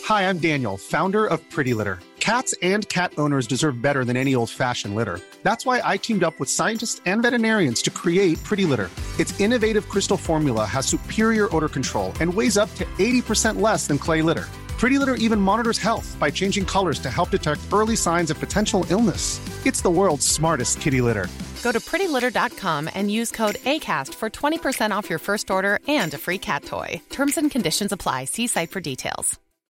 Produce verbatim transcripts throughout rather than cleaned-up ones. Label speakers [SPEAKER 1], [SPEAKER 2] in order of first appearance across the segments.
[SPEAKER 1] Hi, I'm Daniel, founder of Pretty Litter. Cats and cat owners deserve better than any old-fashioned litter. That's why I teamed up with scientists and veterinarians to create Pretty Litter. Its innovative crystal formula has superior odor control and weighs up to eighty percent less than clay litter. Pretty Litter even monitors health by changing colors to help detect early signs of potential illness. It's the world's smartest kitty litter.
[SPEAKER 2] Go to pretty litter dot com and use code ACAST for twenty percent off your first order and a free cat toy. Terms and conditions apply. See site for details.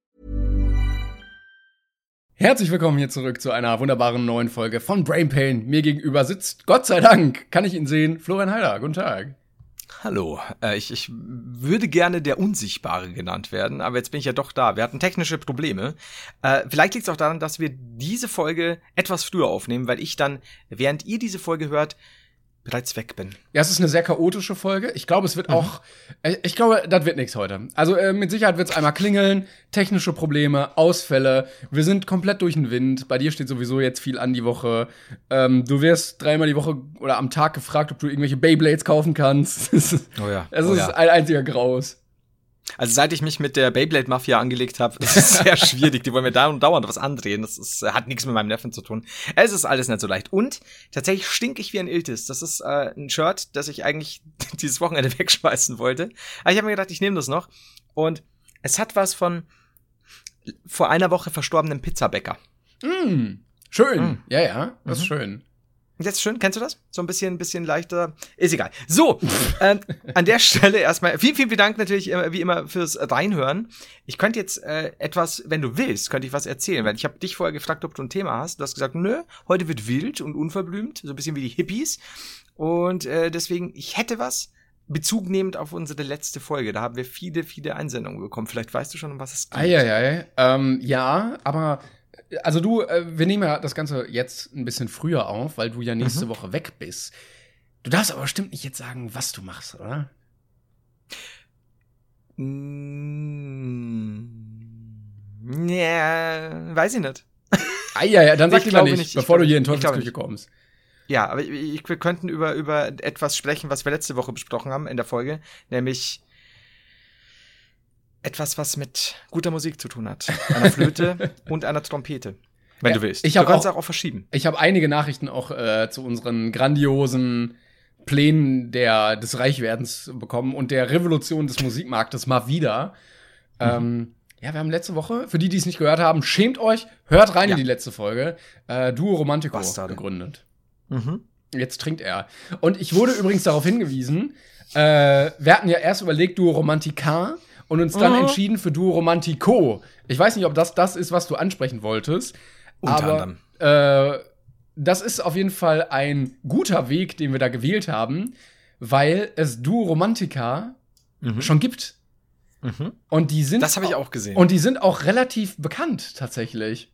[SPEAKER 3] Herzlich willkommen hier zurück zu einer wunderbaren neuen Folge von Brain Pain. Mir gegenüber sitzt, Gott sei Dank, kann ich ihn sehen, Florian Heider. Guten Tag.
[SPEAKER 4] Hallo, äh, ich, ich würde gerne der Unsichtbare genannt werden, aber jetzt bin ich ja doch da. Wir hatten technische Probleme. Äh, vielleicht liegt es auch daran, dass wir diese Folge etwas früher aufnehmen, weil ich dann, während ihr diese Folge hört, bereits weg bin.
[SPEAKER 3] Ja, es ist eine sehr chaotische Folge. Ich glaube, es wird mhm. auch, äh, ich glaube, das wird nichts heute. Also äh, mit Sicherheit wird es einmal klingeln, technische Probleme, Ausfälle. Wir sind komplett durch den Wind. Bei dir steht sowieso jetzt viel an die Woche. Ähm, du wirst dreimal die Woche oder am Tag gefragt, ob du irgendwelche Beyblades kaufen kannst.
[SPEAKER 4] Oh ja.
[SPEAKER 3] Es
[SPEAKER 4] oh
[SPEAKER 3] ist
[SPEAKER 4] ja.
[SPEAKER 3] ein einziger Graus.
[SPEAKER 4] Also seit ich mich mit der Beyblade-Mafia angelegt habe, ist es sehr schwierig. Die wollen mir da und dauernd was andrehen. Das ist, hat nichts mit meinem Neffen zu tun. Es ist alles nicht so leicht. Und tatsächlich stink ich wie ein Iltis. Das ist äh, ein Shirt, das ich eigentlich dieses Wochenende wegschmeißen wollte. Aber ich habe mir gedacht, ich nehme das noch. Und es hat was von vor einer Woche verstorbenem Pizzabäcker.
[SPEAKER 3] Mm, schön. Mm. Ja, ja, das
[SPEAKER 4] mhm.
[SPEAKER 3] ist schön.
[SPEAKER 4] Jetzt schön, kennst du das? So ein bisschen, ein bisschen leichter. Ist egal. So, ähm, an der Stelle erstmal vielen, vielen, vielen Dank natürlich äh, wie immer fürs Reinhören. Ich könnte jetzt äh, etwas, wenn du willst, könnte ich was erzählen, weil ich habe dich vorher gefragt, ob du ein Thema hast. Du hast gesagt, nö, heute wird wild und unverblümt, so ein bisschen wie die Hippies. Und äh, deswegen, ich hätte was Bezug nehmend auf unsere letzte Folge. Da haben wir viele, viele Einsendungen bekommen. Vielleicht weißt du schon, um was es geht.
[SPEAKER 3] Eieiei. Ähm, ja, aber also du, äh, wir nehmen ja das Ganze jetzt ein bisschen früher auf, weil du ja nächste mhm. Woche weg bist. Du darfst aber bestimmt nicht jetzt sagen, was du machst, oder?
[SPEAKER 4] Mm, ja, weiß ich nicht.
[SPEAKER 3] Ah, ja, ja, dann sag
[SPEAKER 4] ich
[SPEAKER 3] lieber nicht,
[SPEAKER 4] nicht,
[SPEAKER 3] bevor
[SPEAKER 4] glaub,
[SPEAKER 3] du hier in Teufelsküche kommst.
[SPEAKER 4] Ja, aber ich, wir könnten über, über etwas sprechen, was wir letzte Woche besprochen haben in der Folge, nämlich etwas, was mit guter Musik zu tun hat. Einer Flöte und einer Trompete. Wenn ja, du willst.
[SPEAKER 3] Ich
[SPEAKER 4] du kannst
[SPEAKER 3] auch,
[SPEAKER 4] auch, auch verschieben.
[SPEAKER 3] Ich habe einige Nachrichten auch äh, zu unseren grandiosen Plänen der, des Reichwerdens bekommen und der Revolution des Musikmarktes mal wieder. Mhm. Ähm, ja, wir haben letzte Woche, für die, die es nicht gehört haben, schämt euch, hört rein ja. in die letzte Folge, äh, Duo Romantico
[SPEAKER 4] Bastarde.
[SPEAKER 3] gegründet.
[SPEAKER 4] Mhm.
[SPEAKER 3] Jetzt trinkt er. Und ich wurde übrigens darauf hingewiesen, äh, wir hatten ja erst überlegt, Duo Romantica, und uns dann mhm. entschieden für Duo Romantico. Ich weiß nicht, ob das das ist, was du ansprechen wolltest.
[SPEAKER 4] Unter
[SPEAKER 3] aber
[SPEAKER 4] anderem.
[SPEAKER 3] Äh, das ist auf jeden Fall ein guter Weg, den wir da gewählt haben, weil es Duo Romantica mhm. schon gibt.
[SPEAKER 4] Mhm.
[SPEAKER 3] Und die sind
[SPEAKER 4] das habe ich auch gesehen.
[SPEAKER 3] Und die sind auch relativ bekannt, tatsächlich.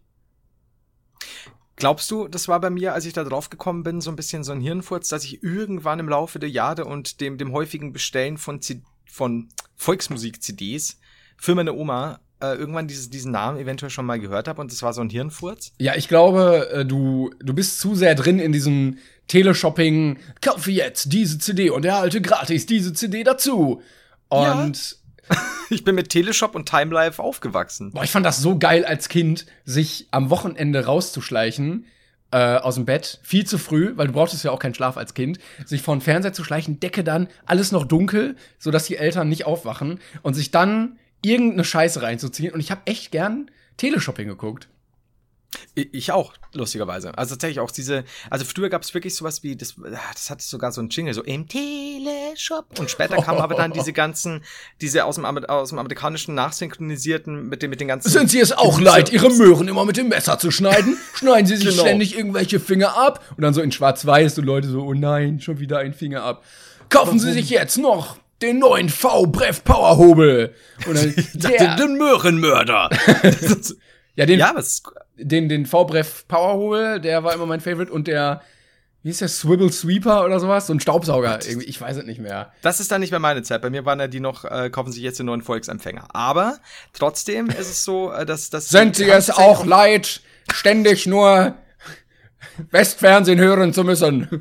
[SPEAKER 4] Glaubst du, das war bei mir, als ich da drauf gekommen bin, so ein bisschen so ein Hirnfurz, dass ich irgendwann im Laufe der Jahre und dem, dem häufigen Bestellen von C- von Volksmusik-C Ds für meine Oma äh, irgendwann dieses, diesen Namen eventuell schon mal gehört habe und das war so ein Hirnfurz? Ja,
[SPEAKER 3] ich glaube, äh, du, du bist zu sehr drin in diesem Teleshopping, kaufe jetzt diese C D und erhalte gratis diese C D dazu. Und
[SPEAKER 4] ja. Ich bin mit Teleshop und Timelife aufgewachsen.
[SPEAKER 3] Boah, ich fand das so geil als Kind, sich am Wochenende rauszuschleichen, Äh, aus dem Bett, viel zu früh, weil du brauchtest ja auch keinen Schlaf als Kind, sich vor den Fernseher zu schleichen, Decke dann, alles noch dunkel, sodass die Eltern nicht aufwachen und sich dann irgendeine Scheiße reinzuziehen. Und ich habe echt gern Teleshopping geguckt.
[SPEAKER 4] Ich auch, lustigerweise. Also tatsächlich auch diese, also früher gab es wirklich sowas wie, das, das hatte sogar so ein Jingle, so im Teleshop. Und später kamen aber dann diese ganzen, diese aus dem, aus dem amerikanischen nachsynchronisierten, mit den, mit den ganzen.
[SPEAKER 3] Sind Sie es auch leid, Ihre Möhren immer mit dem Messer zu schneiden? Schneiden Sie sich
[SPEAKER 4] genau.
[SPEAKER 3] ständig irgendwelche Finger ab? Und dann so in schwarz-weiß und Leute so, oh nein, schon wieder ein Finger ab. Kaufen Warum? Sie sich jetzt noch den neuen V-Brev Powerhobel. Und dann,
[SPEAKER 4] der, den Möhrenmörder.
[SPEAKER 3] ja, den,
[SPEAKER 4] ja, was
[SPEAKER 3] Den, den V-Brev Powerhole, der war immer mein Favorite. Und der, wie ist der, Swivel Sweeper oder sowas? So ein Staubsauger irgendwie, ich weiß es nicht mehr.
[SPEAKER 4] Das ist dann nicht mehr meine Zeit. Bei mir waren ja die noch, äh, kaufen sich jetzt den neuen Volksempfänger. Aber trotzdem ist es so, äh, dass das
[SPEAKER 3] Sind Sie es auch leid, ständig nur Westfernsehen hören zu müssen?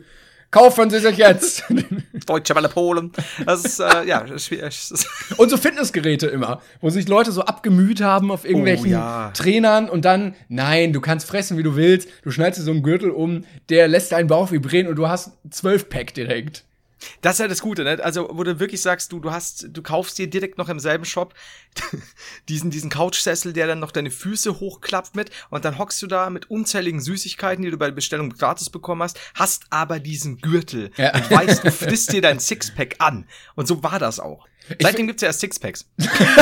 [SPEAKER 3] kaufen Sie sich jetzt.
[SPEAKER 4] Deutsche Welle Polen. Das ist, äh, ja, schwierig.
[SPEAKER 3] Und so Fitnessgeräte immer, wo sich Leute so abgemüht haben auf irgendwelchen
[SPEAKER 4] Oh, ja.
[SPEAKER 3] Trainern und dann, nein, du kannst fressen, wie du willst, du schneidest dir so einen Gürtel um, der lässt deinen Bauch vibrieren und du hast zwölf Pack direkt.
[SPEAKER 4] Das ist ja das Gute, ne? Also, wo du wirklich sagst, du, du hast, du kaufst dir direkt noch im selben Shop diesen, diesen Couchsessel, der dann noch deine Füße hochklappt mit, und dann hockst du da mit unzähligen Süßigkeiten, die du bei der Bestellung gratis bekommen hast, hast aber diesen Gürtel
[SPEAKER 3] Ja.
[SPEAKER 4] und weißt, du frisst dir dein Sixpack an. Und so war das auch. Seitdem gibt's ja erst Sixpacks.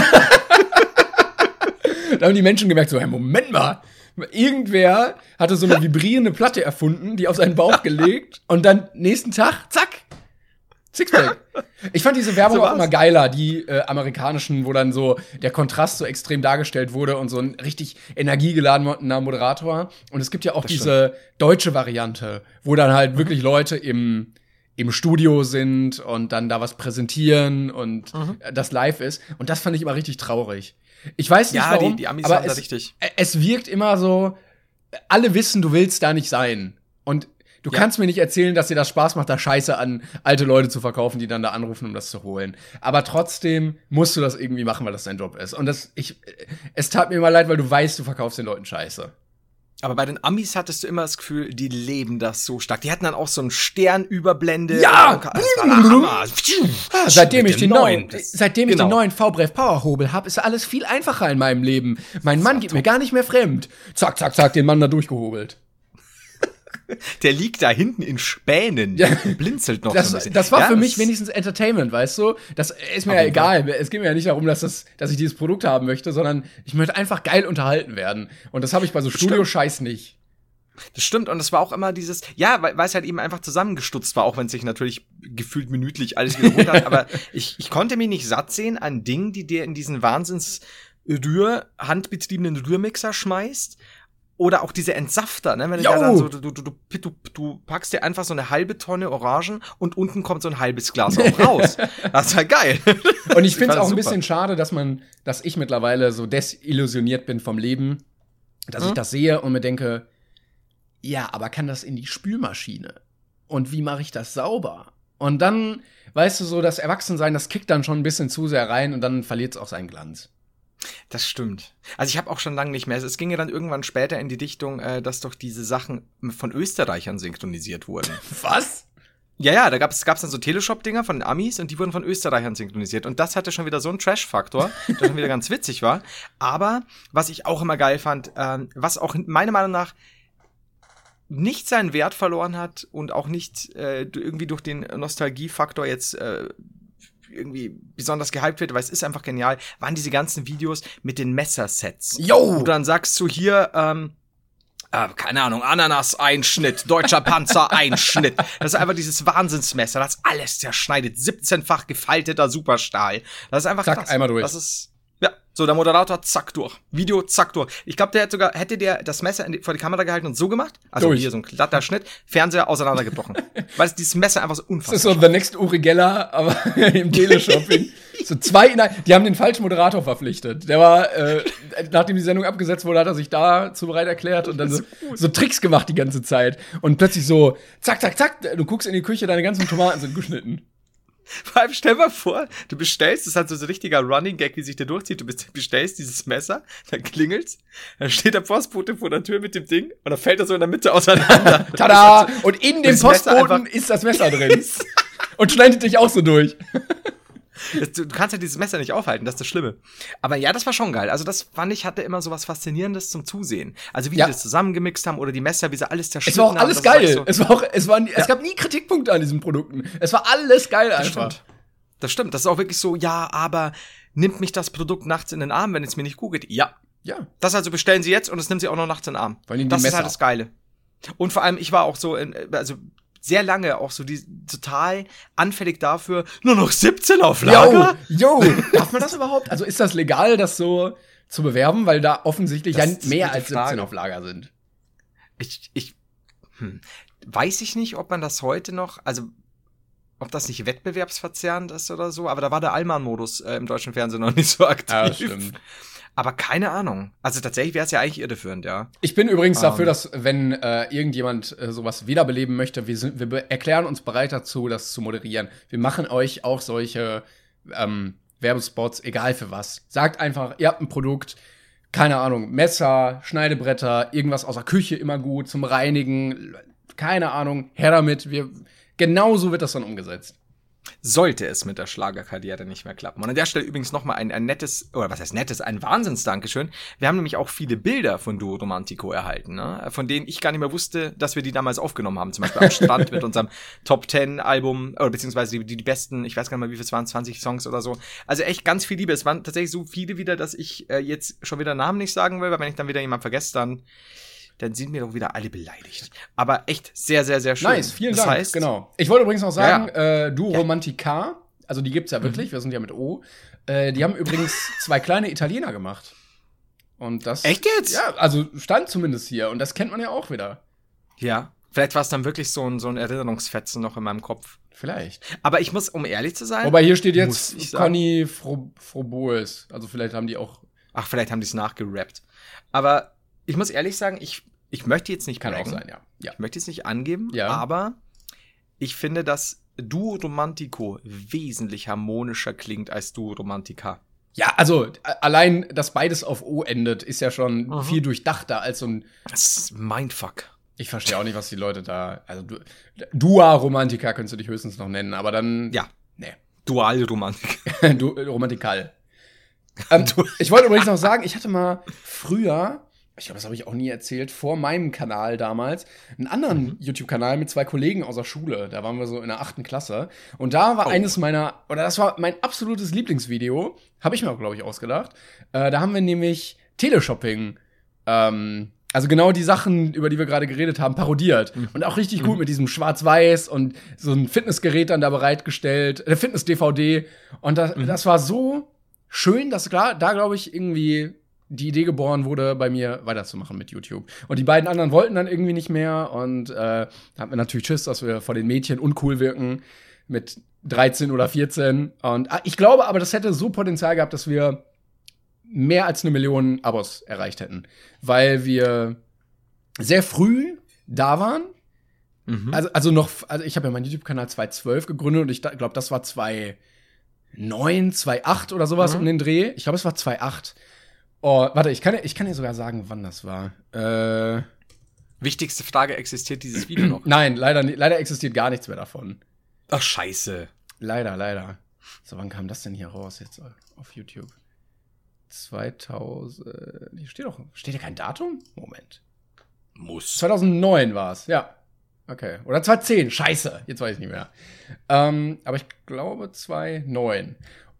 [SPEAKER 3] Da haben die Menschen gemerkt, so, hey, Moment mal, irgendwer hatte so eine vibrierende Platte erfunden, die auf seinen Bauch gelegt und dann nächsten Tag, zack, Sixpack. Ich fand diese Werbung
[SPEAKER 4] So
[SPEAKER 3] auch
[SPEAKER 4] war's.
[SPEAKER 3] immer geiler, die äh, amerikanischen, wo dann so der Kontrast so extrem dargestellt wurde und so ein richtig energiegeladener Moderator. Und es gibt ja auch
[SPEAKER 4] Das
[SPEAKER 3] diese deutsche Variante, wo dann halt wirklich Leute im im Studio sind und dann da was präsentieren und
[SPEAKER 4] Mhm.
[SPEAKER 3] das live ist. Und das fand ich immer richtig traurig. Ich weiß nicht
[SPEAKER 4] Ja,
[SPEAKER 3] warum,
[SPEAKER 4] die, die Amis
[SPEAKER 3] aber
[SPEAKER 4] haben da
[SPEAKER 3] es,
[SPEAKER 4] richtig.
[SPEAKER 3] es wirkt immer so, alle wissen, du willst da nicht sein. Und du
[SPEAKER 4] Ja.
[SPEAKER 3] kannst mir nicht erzählen, dass dir das Spaß macht, da Scheiße an alte Leute zu verkaufen, die dann da anrufen, um das zu holen. Aber trotzdem musst du das irgendwie machen, weil das dein Job ist. Und das, ich, es tat mir immer leid, weil du weißt, du verkaufst den Leuten Scheiße.
[SPEAKER 4] Aber bei den Amis hattest du immer das Gefühl, die leben das so stark. Die hatten dann auch so einen Sternüberblende.
[SPEAKER 3] Ja!
[SPEAKER 4] Das war der Hammer.
[SPEAKER 3] Seitdem
[SPEAKER 4] Mit
[SPEAKER 3] ich
[SPEAKER 4] dem
[SPEAKER 3] den neuen,
[SPEAKER 4] neuen. Das-
[SPEAKER 3] seitdem ich
[SPEAKER 4] genau.
[SPEAKER 3] den neuen V-Bref Powerhobel habe, ist alles viel einfacher in meinem Leben. Mein Mann geht mir gar nicht mehr fremd. Zack, zack, zack, den Mann da durchgehobelt.
[SPEAKER 4] Der liegt da hinten in Spänen.
[SPEAKER 3] Ja.
[SPEAKER 4] Blinzelt noch
[SPEAKER 3] Das,
[SPEAKER 4] so ein bisschen.
[SPEAKER 3] das war
[SPEAKER 4] Ja,
[SPEAKER 3] für mich
[SPEAKER 4] das-
[SPEAKER 3] wenigstens Entertainment, weißt du? Das ist mir
[SPEAKER 4] Auf
[SPEAKER 3] ja
[SPEAKER 4] jeden
[SPEAKER 3] egal. Es geht mir ja nicht darum, dass, das, dass ich dieses Produkt haben möchte, sondern ich möchte einfach geil unterhalten werden. Und das habe ich bei so Studio-Scheiß nicht.
[SPEAKER 4] Das stimmt, und es war auch immer dieses, ja, weil, weil es halt eben einfach zusammengestutzt war, auch wenn es sich natürlich gefühlt minütlich alles wiederholt hat, aber ich, ich konnte mich nicht satt sehen an Dingen, die dir in diesen Wahnsinns Rühr, handbetriebenen Rührmixer schmeißt. Oder auch diese Entsafter, ne? Wenn du
[SPEAKER 3] Jo!
[SPEAKER 4] da dann so, du, du, du, du, du packst dir einfach so eine halbe Tonne Orangen und unten kommt so ein halbes Glas auch raus. Das ist halt geil.
[SPEAKER 3] Und ich finde es
[SPEAKER 4] fand
[SPEAKER 3] auch ein
[SPEAKER 4] super.
[SPEAKER 3] bisschen schade, dass man, dass ich mittlerweile so desillusioniert bin vom Leben, dass
[SPEAKER 4] Hm?
[SPEAKER 3] ich das sehe und mir denke, ja, aber kann das in die Spülmaschine? Und wie mache ich das sauber? Und dann, weißt du, so das Erwachsensein, das kickt dann schon ein bisschen zu sehr rein und dann verliert es auch seinen Glanz.
[SPEAKER 4] Das stimmt. Also ich habe auch schon lange nicht mehr. Es ging ja dann irgendwann später in die Dichtung, äh, dass doch diese Sachen von Österreichern synchronisiert wurden.
[SPEAKER 3] Was?
[SPEAKER 4] Ja, ja, da gab's gab's dann so Teleshop-Dinger von den Amis und die wurden von Österreichern synchronisiert. Und das hatte schon wieder so einen Trash-Faktor, der schon wieder ganz witzig war. Aber was ich auch immer geil fand, ähm, was auch meiner Meinung nach nicht seinen Wert verloren hat und auch nicht äh, irgendwie durch den Nostalgiefaktor jetzt äh, irgendwie besonders gehypt wird, weil es ist einfach genial, waren diese ganzen Videos mit den Messersets.
[SPEAKER 3] Jo!
[SPEAKER 4] Wo du dann sagst du hier, ähm, äh, keine Ahnung, Ananas-Einschnitt, deutscher Panzer-Einschnitt. Das ist einfach dieses Wahnsinnsmesser, das alles zerschneidet, siebzehnfach gefalteter Superstahl. Das ist einfach
[SPEAKER 3] Zack,
[SPEAKER 4] krass.
[SPEAKER 3] einmal durch.
[SPEAKER 4] Das ist, ja, so der Moderator, zack, durch. Video, zack, durch. Ich glaube, der hätte sogar, hätte der das Messer in die, vor die Kamera gehalten und so gemacht, also
[SPEAKER 3] Durch.
[SPEAKER 4] hier so ein glatter Schnitt, Fernseher auseinandergebrochen. Weil es dieses Messer einfach so
[SPEAKER 3] Das
[SPEAKER 4] unfassbar
[SPEAKER 3] ist so The Next Uri Geller, aber im Teleshopping. So zwei, in ein, die haben den falschen Moderator verpflichtet. Der war, äh, nachdem die Sendung abgesetzt wurde, hat er sich dazu bereit erklärt und dann so, so Tricks gemacht die ganze Zeit. Und plötzlich so, zack, zack, zack, du guckst in die Küche, deine ganzen Tomaten sind geschnitten.
[SPEAKER 4] Vor allem stell mal vor, du bestellst, das hat so ein richtiger Running Gag, wie sich der durchzieht, du bestellst dieses Messer, dann klingelt's, dann steht der Postbote vor der Tür mit dem Ding und dann fällt er so in der Mitte auseinander.
[SPEAKER 3] Tada! Und in dem
[SPEAKER 4] Das Messer
[SPEAKER 3] Postboten
[SPEAKER 4] einfach-
[SPEAKER 3] ist das Messer drin. Und schneidet dich auch so durch.
[SPEAKER 4] Das, du kannst ja dieses Messer nicht aufhalten, das ist das Schlimme. Aber ja, das war schon geil. Also das fand ich, hatte immer so was Faszinierendes zum Zusehen. Also wie
[SPEAKER 3] Ja.
[SPEAKER 4] die das zusammengemixt haben oder die Messer, wie sie alles
[SPEAKER 3] Es
[SPEAKER 4] zerschnitten
[SPEAKER 3] war auch
[SPEAKER 4] haben.
[SPEAKER 3] alles
[SPEAKER 4] das war
[SPEAKER 3] geil.
[SPEAKER 4] so-
[SPEAKER 3] Es war auch, es waren, es gab nie Kritikpunkte an diesen Produkten. Es war alles geil
[SPEAKER 4] Das
[SPEAKER 3] einfach.
[SPEAKER 4] stimmt. Das stimmt. Das ist auch wirklich so, ja, aber nimmt mich das Produkt nachts in den Arm, wenn es mir nicht gut geht? Ja.
[SPEAKER 3] Ja.
[SPEAKER 4] Das also bestellen sie jetzt und es nimmt sie auch noch nachts in den Arm.
[SPEAKER 3] Vor allem die
[SPEAKER 4] Das ist
[SPEAKER 3] Messer.
[SPEAKER 4] halt das Geile. Und vor allem, ich war auch so, in, also sehr lange auch so die, total anfällig dafür, nur noch siebzehn auf Lager.
[SPEAKER 3] Yo, yo, darf man das überhaupt? Also ist das legal, das so zu bewerben, weil da offensichtlich
[SPEAKER 4] Das
[SPEAKER 3] ja
[SPEAKER 4] ist
[SPEAKER 3] mehr
[SPEAKER 4] eine
[SPEAKER 3] als
[SPEAKER 4] Frage.
[SPEAKER 3] siebzehn auf Lager sind?
[SPEAKER 4] Ich, ich, hm, weiß ich nicht, ob man das heute noch, also ob das nicht wettbewerbsverzerrend ist oder so, aber da war der Allmann-Modus äh, im deutschen Fernsehen noch nicht so aktiv.
[SPEAKER 3] Ja, das stimmt.
[SPEAKER 4] Aber keine Ahnung. Also tatsächlich wäre es ja eigentlich irreführend, ja.
[SPEAKER 3] Ich bin übrigens
[SPEAKER 4] um.
[SPEAKER 3] dafür, dass, wenn äh, irgendjemand äh, sowas wiederbeleben möchte, wir, sind, wir be- erklären uns bereit dazu, das zu moderieren. Wir machen euch auch solche ähm, Werbespots, egal für was. Sagt einfach, ihr habt ein Produkt, keine Ahnung, Messer, Schneidebretter, irgendwas aus der Küche immer gut, zum Reinigen, keine Ahnung, her damit. Wir, genau so wird das dann umgesetzt.
[SPEAKER 4] Sollte es mit der Schlagerkarriere nicht mehr klappen. Und an der Stelle übrigens nochmal ein, ein nettes, oder was heißt nettes, ein Wahnsinns-Dankeschön. Wir haben nämlich auch viele Bilder von Duo Romantico erhalten, ne? Von denen ich gar nicht mehr wusste, dass wir die damals aufgenommen haben. Zum Beispiel am Strand mit unserem Top Ten Album, oder beziehungsweise die, die besten, ich weiß gar nicht mehr, wie viel es waren, zwanzig Songs oder so. Also echt ganz viel Liebe. Es waren tatsächlich so viele wieder, dass ich äh, jetzt schon wieder Namen nicht sagen will, weil wenn ich dann wieder jemanden vergesse, dann dann sind mir doch wieder alle beleidigt. Aber echt sehr, sehr, sehr schön.
[SPEAKER 3] Nice, vielen
[SPEAKER 4] das
[SPEAKER 3] Dank.
[SPEAKER 4] Heißt,
[SPEAKER 3] genau. Ich wollte übrigens noch sagen,
[SPEAKER 4] ja, ja.
[SPEAKER 3] Äh, Duo
[SPEAKER 4] Ja.
[SPEAKER 3] Romantica, also die gibt's ja wirklich, mhm. wir sind ja mit O, äh, die haben übrigens zwei kleine Italiener gemacht. Und das.
[SPEAKER 4] Echt jetzt?
[SPEAKER 3] Ja, also stand zumindest hier. Und das kennt man ja auch wieder.
[SPEAKER 4] Ja. Vielleicht war es dann wirklich so ein, so ein Erinnerungsfetzen noch in meinem Kopf.
[SPEAKER 3] Vielleicht.
[SPEAKER 4] Aber ich muss, um ehrlich zu sein.
[SPEAKER 3] Wobei hier steht
[SPEAKER 4] muss
[SPEAKER 3] jetzt
[SPEAKER 4] ich sagen-
[SPEAKER 3] Conny Fro- Froboes. Also vielleicht haben die auch.
[SPEAKER 4] Ach, vielleicht haben die es nachgerappt. Aber ich muss ehrlich sagen, ich, ich möchte jetzt nicht
[SPEAKER 3] Kann auch
[SPEAKER 4] braggen.
[SPEAKER 3] sein, ja. ja.
[SPEAKER 4] Ich möchte jetzt nicht angeben,
[SPEAKER 3] Ja.
[SPEAKER 4] aber ich finde, dass Duo Romantico wesentlich harmonischer klingt als Duo Romantica.
[SPEAKER 3] Ja, also a- allein, dass beides auf O endet, ist ja schon
[SPEAKER 4] Mhm.
[SPEAKER 3] viel durchdachter als so ein.
[SPEAKER 4] Das ist Mindfuck.
[SPEAKER 3] Ich verstehe auch nicht, was die Leute da. Also du, Dua Romantica könntest du dich höchstens noch nennen, aber dann.
[SPEAKER 4] Ja.
[SPEAKER 3] Nee.
[SPEAKER 4] Dual Romantik.
[SPEAKER 3] du, Romantikal. Ähm, ich wollte übrigens noch sagen, ich hatte mal früher, ich glaube, das habe ich auch nie erzählt, vor meinem Kanal damals, einen anderen
[SPEAKER 4] Mhm.
[SPEAKER 3] YouTube-Kanal mit zwei Kollegen aus der Schule. Da waren wir so in der achten Klasse. Und da war
[SPEAKER 4] Oh.
[SPEAKER 3] eines meiner, oder das war mein absolutes Lieblingsvideo, habe ich mir auch, glaube ich, ausgedacht. Äh, da haben wir nämlich Teleshopping, ähm, also genau die Sachen, über die wir gerade geredet haben, parodiert.
[SPEAKER 4] Mhm.
[SPEAKER 3] Und auch richtig gut mit diesem Schwarz-Weiß und so ein Fitnessgerät dann da bereitgestellt, äh, Fitness-D V D. Und das,
[SPEAKER 4] Mhm.
[SPEAKER 3] das war so schön, dass klar, da, glaube ich, irgendwie die Idee geboren wurde, bei mir weiterzumachen mit YouTube. Und die beiden anderen wollten dann irgendwie nicht mehr. Und äh, da hatten wir natürlich Schiss, dass wir vor den Mädchen uncool wirken mit dreizehn oder vierzehn. Und ah, ich glaube aber, das hätte so Potenzial gehabt, dass wir mehr als eine Million Abos erreicht hätten. Weil wir sehr früh da waren.
[SPEAKER 4] Mhm.
[SPEAKER 3] Also, also noch, also ich habe ja meinen YouTube-Kanal zweitausendzwölf gegründet und ich glaube, das war zweitausendneun, zweitausendacht oder sowas
[SPEAKER 4] Mhm.
[SPEAKER 3] um den Dreh. Ich glaube, es war zweitausendacht. Oh, warte, ich kann, ich kann dir sogar sagen, wann das war. Äh,
[SPEAKER 4] Wichtigste Frage, existiert dieses Video noch?
[SPEAKER 3] nein, leider, ni- leider existiert gar nichts mehr davon.
[SPEAKER 4] Ach, scheiße.
[SPEAKER 3] Leider, leider. So, wann kam das denn hier raus jetzt auf YouTube? zweitausend, hier steht doch, steht hier kein Datum? Moment.
[SPEAKER 4] Muss.
[SPEAKER 3] zweitausendneun war es, ja. Okay. Oder zweitausendzehn, scheiße, jetzt weiß ich nicht mehr. Ähm, aber ich glaube zweitausendneun.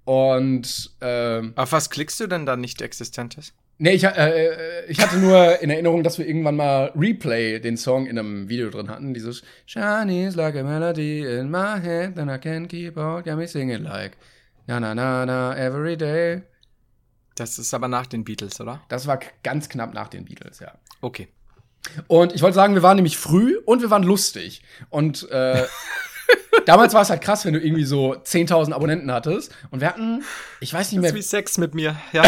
[SPEAKER 3] Und, ähm,
[SPEAKER 4] Auf was klickst du denn da nicht Existentes?
[SPEAKER 3] nee, ich, äh, ich hatte nur in Erinnerung, dass wir irgendwann mal Replay, den Song, in einem Video drin hatten. Dieses Shiny's like a melody in my head, and I can't keep out, got me singing like na na na na every day.
[SPEAKER 4] Das ist aber nach den Beatles, oder?
[SPEAKER 3] Das war k- ganz knapp nach den Beatles, ja.
[SPEAKER 4] Okay.
[SPEAKER 3] Und ich wollte sagen, wir waren nämlich früh und wir waren lustig. Und äh, damals war es halt krass, wenn du irgendwie so zehntausend Abonnenten hattest. Und wir hatten, ich weiß nicht
[SPEAKER 4] Das
[SPEAKER 3] mehr,
[SPEAKER 4] ist wie Sex mit mir, ja.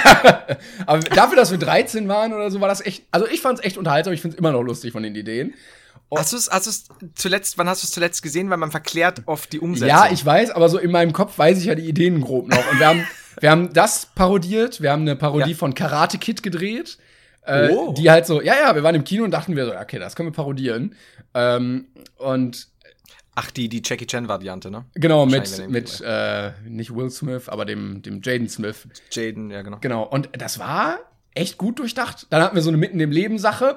[SPEAKER 3] aber dafür, dass wir dreizehn waren oder so, war das echt, also ich fand es echt unterhaltsam. Ich finde es immer noch lustig von den Ideen.
[SPEAKER 4] Hast du es hast du's zuletzt, wann hast du es zuletzt gesehen? Weil man verklärt oft die Umsetzung.
[SPEAKER 3] Ja, ich weiß, aber so in meinem Kopf weiß ich ja die Ideen grob noch. Und wir haben, wir haben das parodiert. Wir haben eine Parodie
[SPEAKER 4] Ja.
[SPEAKER 3] von Karate Kid gedreht. Äh,
[SPEAKER 4] Oh.
[SPEAKER 3] Die halt so, ja, ja, wir waren im Kino und dachten wir so, okay, das können wir parodieren. Ähm, und
[SPEAKER 4] Ach, die, die Jackie Chan-Variante, ne?
[SPEAKER 3] genau, mit,
[SPEAKER 4] Wahrscheinlich
[SPEAKER 3] mit äh, nicht Will Smith, aber dem, dem Jaden Smith.
[SPEAKER 4] Jaden, ja, genau.
[SPEAKER 3] Genau, und das war echt gut durchdacht. Dann hatten wir so eine Mitten-im-Leben-Sache,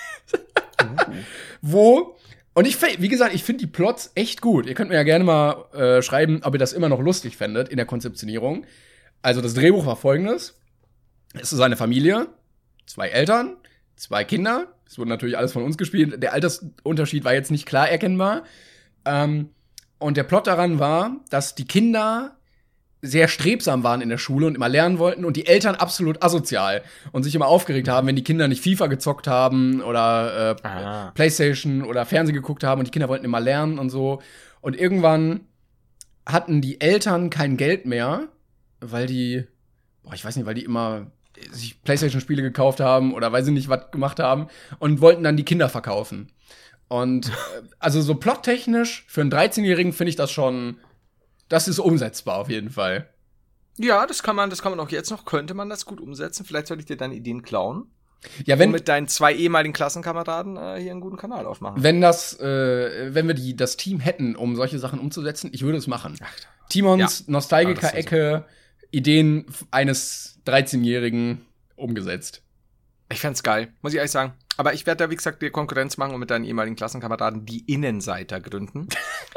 [SPEAKER 3] wo, und ich, fi- wie gesagt, ich finde die Plots echt gut. Ihr könnt mir ja gerne mal äh, schreiben, ob ihr das immer noch lustig fändet in der Konzeptionierung. Also das Drehbuch war folgendes. Es ist eine Familie, zwei Eltern, zwei Kinder. Es wurde natürlich alles von uns gespielt. Der Altersunterschied war jetzt nicht klar erkennbar. Ähm, und der Plot daran war, dass die Kinder sehr strebsam waren in der Schule und immer lernen wollten und die Eltern absolut asozial und sich immer aufgeregt haben, wenn die Kinder nicht FIFA gezockt haben oder äh,
[SPEAKER 4] Ah.
[SPEAKER 3] Playstation oder Fernsehen geguckt haben und die Kinder wollten immer lernen und so. Und irgendwann hatten die Eltern kein Geld mehr, weil die, boah, ich weiß nicht, weil die immer sich PlayStation-Spiele gekauft haben oder weiß ich nicht, was gemacht haben und wollten dann die Kinder verkaufen. Und äh, also so plottechnisch für einen dreizehnjährigen finde ich das schon, das ist umsetzbar auf jeden Fall.
[SPEAKER 4] Ja, das kann man, das kann man auch jetzt noch, könnte man das gut umsetzen. Vielleicht sollte ich dir deine Ideen klauen.
[SPEAKER 3] Ja, wenn
[SPEAKER 4] und mit deinen zwei ehemaligen Klassenkameraden äh, hier einen guten Kanal aufmachen.
[SPEAKER 3] Wenn das, äh, wenn wir die, das Team hätten, um solche Sachen umzusetzen, ich würde es machen.
[SPEAKER 4] Ach,
[SPEAKER 3] Timons
[SPEAKER 4] ja.
[SPEAKER 3] Nostalgiker-Ecke, Ideen eines dreizehnjährigen umgesetzt.
[SPEAKER 4] Ich fänd's geil, muss ich ehrlich sagen. Aber ich werde da, wie gesagt, dir Konkurrenz machen und mit deinen ehemaligen Klassenkameraden die Innenseiter gründen.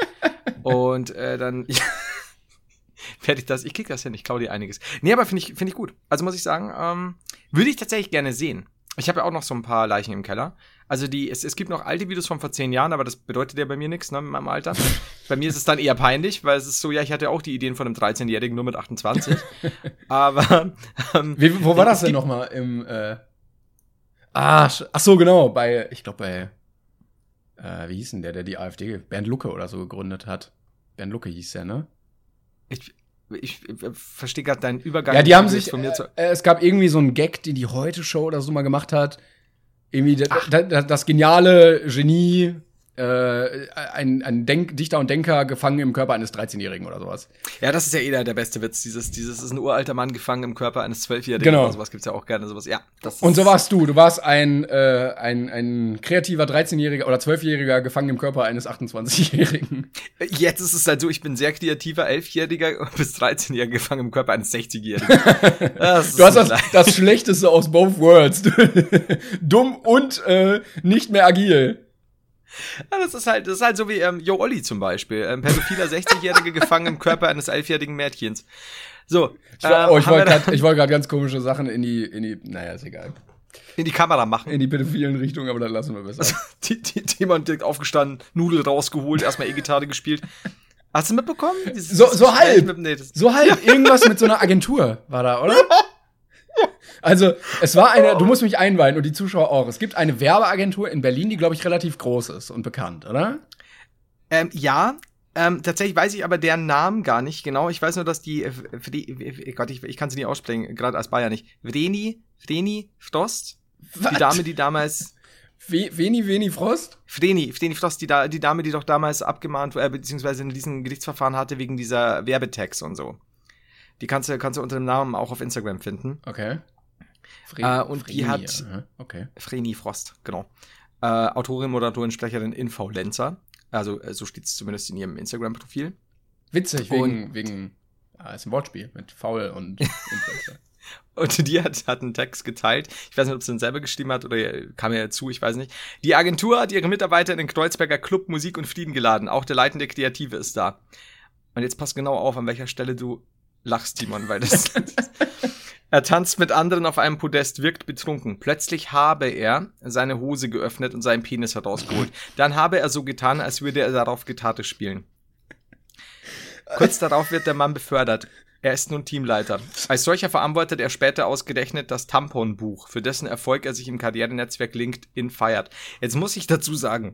[SPEAKER 4] und äh, dann werde ich das, ich krieg das hin, ich klaue dir einiges. Nee, aber finde ich, finde ich gut. Also muss ich sagen, ähm, würde ich tatsächlich gerne sehen. Ich habe ja auch noch so ein paar Leichen im Keller. Also die, es, es gibt noch alte Videos von vor zehn Jahren, aber das bedeutet ja bei mir nichts, ne, mit meinem Alter. Bei mir ist es dann eher peinlich, weil es ist so, ja, ich hatte auch die Ideen von einem dreizehnjährigen, nur mit achtundzwanzig. Aber ähm,
[SPEAKER 3] Wie, wo war das denn nochmal? Im, äh Ah, ach so, genau, bei, ich glaube bei, äh, wie hieß denn der, der die AfD, Bernd Lucke oder so gegründet hat. Bernd Lucke hieß der, ne?
[SPEAKER 4] Ich, ich, ich verstehe gerade deinen Übergang.
[SPEAKER 3] Ja, die haben sich,
[SPEAKER 4] von mir zu
[SPEAKER 3] äh, es gab irgendwie so einen Gag, den die Heute-Show oder so mal gemacht hat. Irgendwie da, da, das geniale Genie, äh, ein, ein Denk, Dichter und Denker gefangen im Körper eines dreizehnjährigen oder sowas.
[SPEAKER 4] Ja, das ist ja eh der, der beste Witz. Dieses, dieses ist ein uralter Mann gefangen im Körper eines zwölfjährigen.
[SPEAKER 3] Genau.
[SPEAKER 4] Oder sowas gibt's ja auch gerne. Sowas. Ja, das ist
[SPEAKER 3] und so warst du. Du warst ein, äh, ein, ein kreativer dreizehnjähriger oder zwölfjähriger gefangen im Körper eines achtundzwanzigjährigen.
[SPEAKER 4] Jetzt ist es halt so, ich bin sehr kreativer elfjähriger bis dreizehnjähriger gefangen im Körper eines sechzigjährigen. Das
[SPEAKER 3] du hast das, das Schlechteste aus both worlds. Dumm und äh, nicht mehr agil.
[SPEAKER 4] Ja, das ist halt, das ist halt so wie ähm, Yo Olli zum Beispiel, ein pädophiler sechzigjähriger gefangen im Körper eines elfjährigen Mädchens. So,
[SPEAKER 3] ich, ähm, oh, ich wollte
[SPEAKER 4] da
[SPEAKER 3] gerade wollt ganz komische Sachen in die, in die, naja, ist egal.
[SPEAKER 4] In die Kamera machen.
[SPEAKER 3] In die pädophilen Richtung, aber dann lassen wir besser.
[SPEAKER 4] Also, die, die, Timon direkt aufgestanden, Nudel rausgeholt, erstmal E-Gitarre gespielt. Hast du mitbekommen? Dieses,
[SPEAKER 3] so, so halb.
[SPEAKER 4] Mit, nee,
[SPEAKER 3] so halb. Irgendwas mit so einer Agentur war da, oder? Also, es war eine, du musst mich einweihen und die Zuschauer auch. Es gibt eine Werbeagentur in Berlin, die, glaube ich, relativ groß ist und bekannt, oder?
[SPEAKER 4] Ähm, ja, ähm, tatsächlich weiß ich aber deren Namen gar nicht genau. Ich weiß nur, dass die, für die Gott, ich, ich kann sie nicht aussprechen, gerade als Bayer nicht. Vreni, Vreni Frost?
[SPEAKER 3] Was?
[SPEAKER 4] Die Dame, die damals
[SPEAKER 3] Veni, Veni Frost?
[SPEAKER 4] Vreni, Vreni Frost, die, da, die Dame, die doch damals abgemahnt, äh, beziehungsweise in diesem Gerichtsverfahren hatte wegen dieser Werbetags und so. Die kannst du, kannst du unter dem Namen auch auf Instagram finden.
[SPEAKER 3] Okay.
[SPEAKER 4] Fre äh, und Vreni, die hat
[SPEAKER 3] ja. Okay.
[SPEAKER 4] Vreni Frost, genau. Äh, Autorin, Moderatorin, Sprecherin, Influencer. Also äh, so steht es zumindest in ihrem Instagram-Profil.
[SPEAKER 3] Witzig, wegen, wegen ah, ist ein Wortspiel mit faul und Influencer.
[SPEAKER 4] Und die hat, hat einen Text geteilt. Ich weiß nicht, ob sie den selber geschrieben hat oder kam ja zu, ich weiß nicht. Die Agentur hat ihre Mitarbeiter in den Kreuzberger Club Musik und Frieden geladen. Auch der leitende Kreative ist da. Und jetzt pass genau auf, an welcher Stelle du lachst, Timon, weil das Er tanzt mit anderen auf einem Podest, wirkt betrunken. Plötzlich habe er seine Hose geöffnet und seinen Penis herausgeholt. Dann habe er so getan, als würde er darauf Gitarre spielen. Kurz darauf wird der Mann befördert. Er ist nun Teamleiter. Als solcher verantwortet er später ausgerechnet das Tamponbuch, für dessen Erfolg er sich im Karrierenetzwerk LinkedIn feiert. Jetzt muss ich dazu sagen,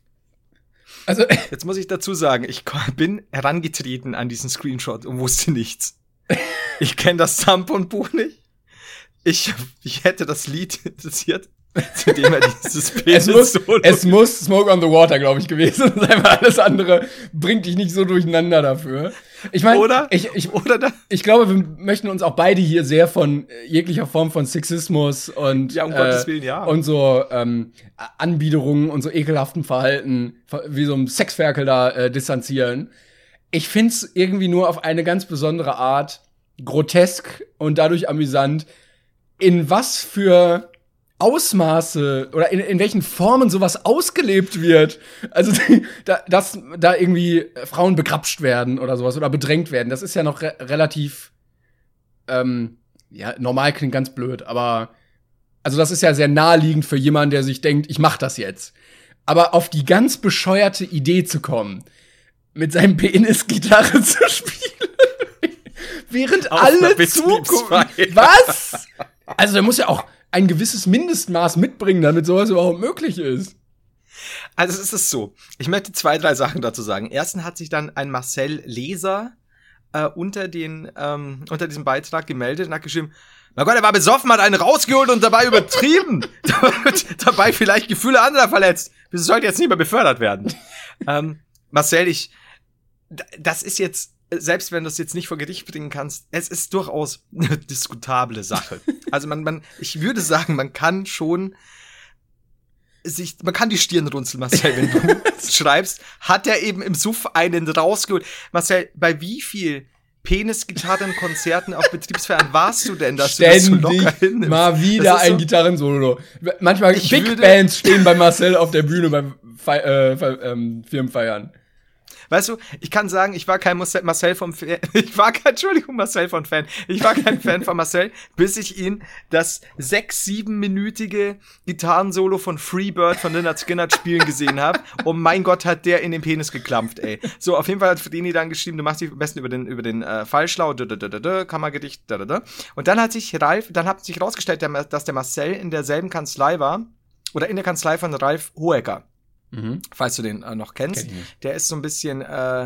[SPEAKER 3] Also,
[SPEAKER 4] jetzt muss ich dazu sagen, ich bin herangetreten an diesen Screenshot und wusste nichts. Ich kenne das Tamponbuch nicht. Ich, ich hätte das Lied interessiert, zu dem er dieses
[SPEAKER 3] es muss, es muss Smoke on the Water, glaube ich, gewesen sein, weil alles andere bringt dich nicht so durcheinander dafür. Ich meine,
[SPEAKER 4] oder?
[SPEAKER 3] Ich, ich,
[SPEAKER 4] oder da?
[SPEAKER 3] ich glaube, wir möchten uns auch beide hier sehr von jeglicher Form von Sexismus und,
[SPEAKER 4] ja, um
[SPEAKER 3] äh,
[SPEAKER 4] Gottes Willen, ja.
[SPEAKER 3] und so ähm, Anbiederungen und so ekelhaften Verhalten, wie so ein Sexferkel da äh, distanzieren. Ich find's irgendwie nur auf eine ganz besondere Art grotesk und dadurch amüsant, in was für Ausmaße oder in, in welchen Formen sowas ausgelebt wird. Also, da, dass da irgendwie Frauen begrapscht werden oder sowas oder bedrängt werden, das ist ja noch re- relativ, ähm, ja, normal klingt ganz blöd, aber, also das ist ja sehr naheliegend für jemanden, der sich denkt, ich mach das jetzt. Aber auf die ganz bescheuerte Idee zu kommen, mit seinem Penis Gitarre zu spielen, während
[SPEAKER 4] Auf
[SPEAKER 3] alle zugucken. Was? Also, der muss ja auch ein gewisses Mindestmaß mitbringen, damit sowas überhaupt möglich ist.
[SPEAKER 4] Also es ist so, ich möchte zwei, drei Sachen dazu sagen. Erstens hat sich dann ein Marcel Leser äh, unter den ähm, unter diesem Beitrag gemeldet und hat geschrieben, Mein Gott, er war besoffen, hat einen rausgeholt und dabei übertrieben. Dabei vielleicht Gefühle anderer verletzt. Das sollte jetzt nicht mehr befördert werden. ähm, Marcel, ich, das ist jetzt, selbst wenn du es jetzt nicht vor Gericht bringen kannst, es ist durchaus eine diskutable Sache. Also man, man, ich würde sagen, man kann schon sich, man kann die Stirn runzeln, Marcel, wenn du schreibst, hat er eben im Suff einen rausgeholt. Marcel, bei wie viel Penis-Gitarren-Konzerten auf Betriebsfeiern warst du denn, dass
[SPEAKER 3] Ständig
[SPEAKER 4] du das so locker hinnimmst?
[SPEAKER 3] Mal wieder ein
[SPEAKER 4] so
[SPEAKER 3] Gitarrensolo. Manchmal
[SPEAKER 4] Ich
[SPEAKER 3] Big
[SPEAKER 4] würde-
[SPEAKER 3] Bands stehen bei Marcel auf der Bühne beim Fe äh, Fe ähm, Firmenfeiern.
[SPEAKER 4] Weißt du, ich kann sagen, ich war kein Marcel Marcel vom Fan. Ich war kein, Entschuldigung, Marcel von Fan. Ich war kein Fan von Marcel, bis ich ihn das sechs-, siebenminütige Gitarrensolo von Freebird von Lynyrd Skynyrd spielen gesehen habe. Und mein Gott, hat der in den Penis geklampft, ey. So, auf jeden Fall hat Fredini dann geschrieben, du machst dich am besten über den, über den äh, Fallschlau, da, da, da, da, Kammergedicht, da, da, da. Und dann hat sich Ralf, dann hat sich rausgestellt, der, dass der Marcel in derselben Kanzlei war, oder in der Kanzlei von Ralf Hohecker.
[SPEAKER 3] Mhm.
[SPEAKER 4] Falls du den äh, noch kennst.
[SPEAKER 3] Kenn ich nicht.
[SPEAKER 4] Der ist so ein bisschen, äh,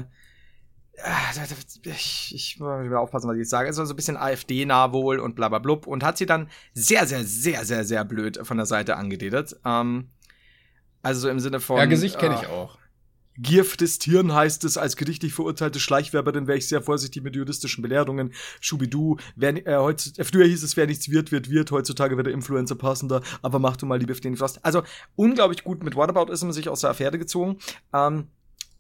[SPEAKER 4] ich, ich muss wieder aufpassen, was ich jetzt sage, ist also so ein bisschen AfD-nah wohl und bla bla blub und hat sie dann sehr, sehr, sehr, sehr, sehr blöd von der Seite angeredet. Ähm, also so im Sinne von.
[SPEAKER 3] Ja, Gesicht kenne
[SPEAKER 4] äh,
[SPEAKER 3] ich auch.
[SPEAKER 4] Gier frisst Hirn heißt es, als gerichtlich verurteilte Schleichwerberin wäre ich sehr vorsichtig mit juristischen Belehrungen. Schubidu, wer, äh, heutz, äh, früher hieß es, wer nichts wird, wird, wird, heutzutage wird der Influencer passender, aber mach du mal lieber Freddy Frost. Also, unglaublich gut mit Whataboutism sich aus der Affäre gezogen. Ähm,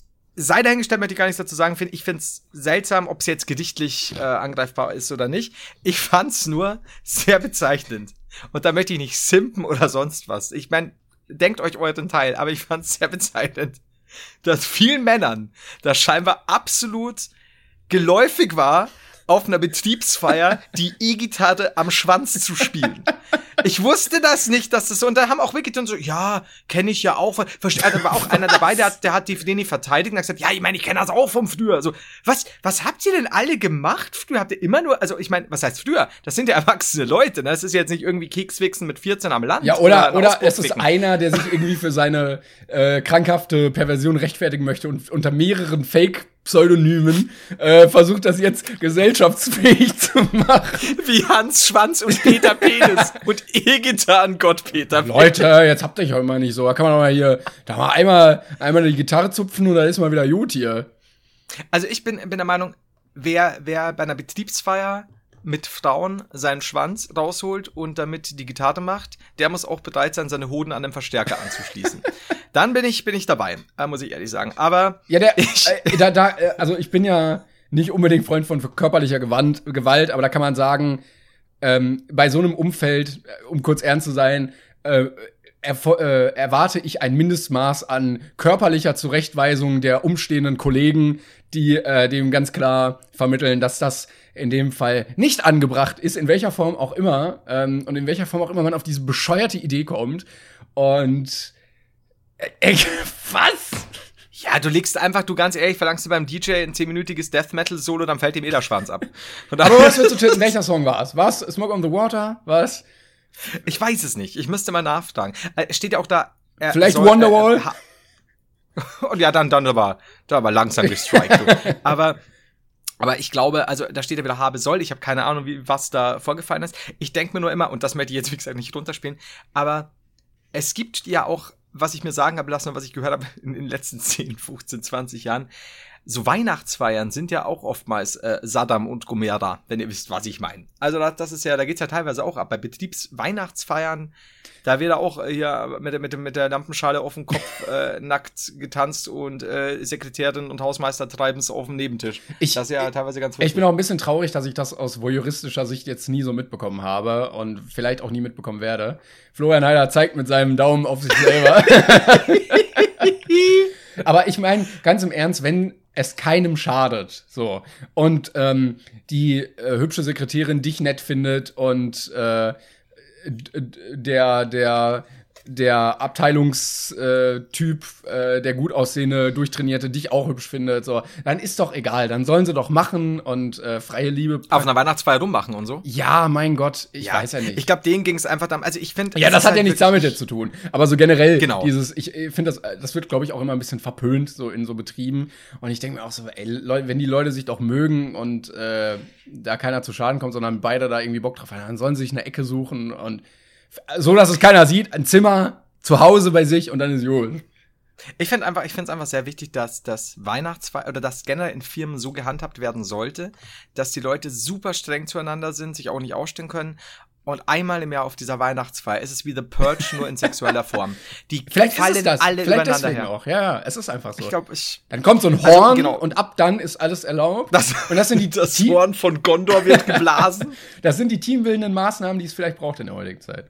[SPEAKER 4] sei dahingestellt, möchte ich gar nichts dazu sagen. Ich finde es seltsam, ob es jetzt gerichtlich äh, angreifbar ist oder nicht. Ich fand's nur sehr bezeichnend. Und da möchte ich nicht simpen oder sonst was. Ich meine, denkt euch euren Teil, aber ich fand's sehr bezeichnend, dass vielen Männern das scheinbar absolut geläufig war, auf einer Betriebsfeier die E-Gitarre am Schwanz zu spielen. Ich wusste das nicht, dass das so, und da haben auch wirklich dann so, ja, kenne ich ja auch. Verste- Da war auch einer dabei, der hat, der hat die Fredini verteidigt und hat gesagt, ja, ich meine, ich kenne das auch vom früher. Also, was, was habt ihr denn alle gemacht früher? Habt ihr immer nur, also ich meine, was heißt früher? Das sind ja erwachsene Leute, ne? Das ist jetzt nicht irgendwie Kekswichsen mit vierzehn am Land.
[SPEAKER 3] Ja, oder,
[SPEAKER 4] ein
[SPEAKER 3] oder es ist
[SPEAKER 4] Auspuffficken.
[SPEAKER 3] einer, der sich irgendwie für seine äh, krankhafte Perversion rechtfertigen möchte und unter mehreren Fake-Pseudonymen äh, versucht, das jetzt gesellschaftsfähig zu machen.
[SPEAKER 4] Wie Hans Schwanz und Peter Penis und E-Gitarren-Gott Peter Penis.
[SPEAKER 3] Leute, jetzt habt ihr euch auch immer nicht so. Da kann man doch mal hier, da mal einmal, einmal die Gitarre zupfen und dann ist mal wieder gut hier.
[SPEAKER 4] Also ich bin, bin der Meinung, wer, wer bei einer Betriebsfeier mit Frauen seinen Schwanz rausholt und damit die Gitarre macht, der muss auch bereit sein, seine Hoden an den Verstärker anzuschließen. Dann bin ich, bin ich dabei, äh, muss ich ehrlich sagen. Aber
[SPEAKER 3] Ja, der,
[SPEAKER 4] ich,
[SPEAKER 3] äh, da, da, äh, also ich bin ja nicht unbedingt Freund von körperlicher Gewand, Gewalt, aber da kann man sagen, ähm, bei so einem Umfeld, äh, um kurz ernst zu sein, äh, erfo- äh, erwarte ich ein Mindestmaß an körperlicher Zurechtweisung der umstehenden Kollegen, die äh, dem ganz klar vermitteln, dass das in dem Fall nicht angebracht ist, in welcher Form auch immer, ähm, und in welcher Form auch immer man auf diese bescheuerte Idee kommt. Und äh, äh, was?
[SPEAKER 4] ja, du legst einfach, du ganz ehrlich, verlangst du beim D J ein zehnminütiges Death-Metal-Solo, dann fällt ihm eh der Schwanz ab. Von daher-
[SPEAKER 3] Aber was würdest du tippen? Welcher Song war es? Was? Smoke on the Water? Was?
[SPEAKER 4] Ich weiß es nicht, ich müsste mal nachfragen. Äh, steht ja auch da. er
[SPEAKER 3] Vielleicht
[SPEAKER 4] soll,
[SPEAKER 3] Wonderwall?
[SPEAKER 4] Äh, ha- Und ja, dann, dann war, da war langsam gestrikt. du. Aber, aber ich glaube, also da steht ja wieder habe soll. Ich habe keine Ahnung, wie was da vorgefallen ist. Ich denke mir nur immer, und das möchte ich jetzt wie gesagt nicht runterspielen, aber es gibt ja auch, was ich mir sagen habe lassen und was ich gehört habe in, in den letzten zehn, fünfzehn, zwanzig Jahren, so Weihnachtsfeiern sind ja auch oftmals äh, Saddam und Gomera, wenn ihr wisst, was ich meine. Also das, das ist ja, da geht's ja teilweise auch ab. Bei Betriebsweihnachtsfeiern, da wird auch äh, hier mit, der- mit, der- mit der Lampenschale auf dem Kopf äh, nackt getanzt und äh, Sekretärin und Hausmeister treiben's auf dem Nebentisch.
[SPEAKER 3] Ich-
[SPEAKER 4] das ist ja teilweise ganz
[SPEAKER 3] Ich bin auch ein bisschen traurig, dass ich das aus voyeuristischer Sicht jetzt nie so mitbekommen habe und vielleicht auch nie mitbekommen werde. Florian Heider zeigt mit seinem Daumen auf sich selber. Aber ich meine, ganz im Ernst, wenn es keinem schadet, so, und ähm, die äh, hübsche Sekretärin dich nett findet und äh, d- d- der, der der Abteilungstyp, äh, der gut aussehende, durchtrainierte, dich auch hübsch findet, so, dann ist doch egal, dann sollen sie doch machen und äh, freie Liebe.
[SPEAKER 4] Auf einer Weihnachtsfeier rummachen und so?
[SPEAKER 3] Ja, mein Gott, ich
[SPEAKER 4] ja,
[SPEAKER 3] weiß ja nicht.
[SPEAKER 4] Ich glaube, denen ging es einfach darum, also ich finde.
[SPEAKER 3] Ja, das hat halt ja nichts damit jetzt zu tun. Aber so generell,
[SPEAKER 4] genau.
[SPEAKER 3] dieses, ich finde, das, das wird, glaube ich, auch immer ein bisschen verpönt, so in so Betrieben. Und ich denke mir auch so, ey, Leute, wenn die Leute sich doch mögen und äh, da keiner zu Schaden kommt, sondern beide da irgendwie Bock drauf haben, dann sollen sie sich eine Ecke suchen und so, dass es keiner sieht, ein Zimmer zu Hause bei sich und dann ist gut.
[SPEAKER 4] Ich finde einfach, ich finde es einfach sehr wichtig, dass das Weihnachtsfeier oder das generell in Firmen so gehandhabt werden sollte, dass die Leute super streng zueinander sind, sich auch nicht ausstehen können. Und einmal im Jahr auf dieser Weihnachtsfeier ist es wie The Purge, nur in sexueller Form. Die
[SPEAKER 3] Vielleicht
[SPEAKER 4] fallen
[SPEAKER 3] ist es das.
[SPEAKER 4] alle
[SPEAKER 3] Vielleicht
[SPEAKER 4] übereinander
[SPEAKER 3] deswegen
[SPEAKER 4] her.
[SPEAKER 3] auch. Ja, ja, es ist einfach so.
[SPEAKER 4] Ich glaube, ich
[SPEAKER 3] dann kommt so ein Horn
[SPEAKER 4] also, genau.
[SPEAKER 3] und ab dann ist alles erlaubt.
[SPEAKER 4] Das,
[SPEAKER 3] und das sind die
[SPEAKER 4] das
[SPEAKER 3] Team-
[SPEAKER 4] Horn von Gondor wird geblasen.
[SPEAKER 3] Das sind die teambildenden Maßnahmen, die es vielleicht braucht in der heutigen Zeit.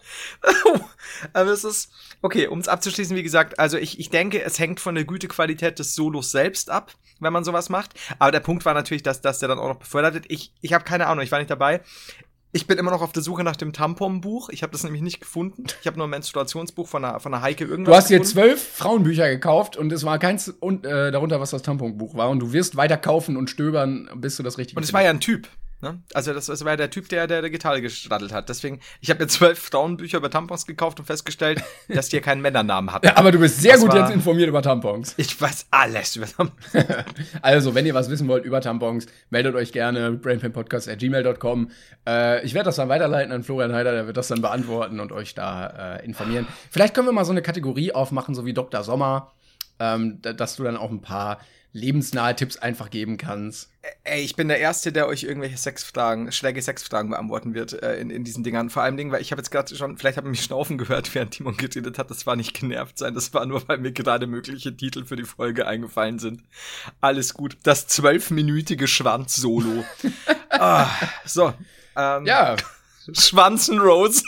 [SPEAKER 4] Aber es ist, okay, um es abzuschließen, wie gesagt, also ich, ich denke, es hängt von der Gütequalität des Solos selbst ab, wenn man sowas macht. Aber der Punkt war natürlich, dass, dass der dann auch noch befördert wird. Ich, ich habe keine Ahnung, ich war nicht dabei. Ich bin immer noch auf der Suche nach dem Tampon-Buch. Ich habe das nämlich nicht gefunden. Ich habe nur ein Menstruationsbuch von einer, von einer Heike irgendwas
[SPEAKER 3] Du hast dir
[SPEAKER 4] gefunden.
[SPEAKER 3] zwölf Frauenbücher gekauft und es war keins und, äh, darunter, was das Tamponbuch war. Und du wirst weiter kaufen und stöbern, bis du das Richtige
[SPEAKER 4] Und es war ja ein Typ. Ne? Also das, das war ja der Typ, der der, der Gitarre gestraddelt hat. Deswegen, ich habe mir zwölf Frauenbücher über Tampons gekauft und festgestellt, dass die ja keinen Männernamen hatten.
[SPEAKER 3] Ja, aber du bist sehr
[SPEAKER 4] Das
[SPEAKER 3] gut
[SPEAKER 4] war-
[SPEAKER 3] jetzt informiert über Tampons.
[SPEAKER 4] Ich weiß alles über Tampons.
[SPEAKER 3] Also, wenn ihr was wissen wollt über Tampons, meldet euch gerne brainpainpodcast at gmail dot com. Äh, ich werde das dann weiterleiten an Florian Heider, der wird das dann beantworten und euch da äh, informieren. Vielleicht können wir mal so eine Kategorie aufmachen, so wie Doktor Sommer, ähm, da- dass du dann auch ein paar lebensnahe Tipps einfach geben kannst.
[SPEAKER 4] Ey, ich bin der Erste, der euch irgendwelche Sexfragen, schräge Sexfragen beantworten wird äh, in, in diesen Dingern. Vor allem Dingen, weil ich habe jetzt gerade schon, vielleicht habe ich mich schnaufen gehört, während Timon geredet hat. Das war nicht genervt sein, das war nur, weil mir gerade mögliche Titel für die Folge eingefallen sind. Alles gut. Das zwölfminütige Schwanz-Solo. ah, so. Ähm,
[SPEAKER 3] Ja.
[SPEAKER 4] Schwanzen Roses.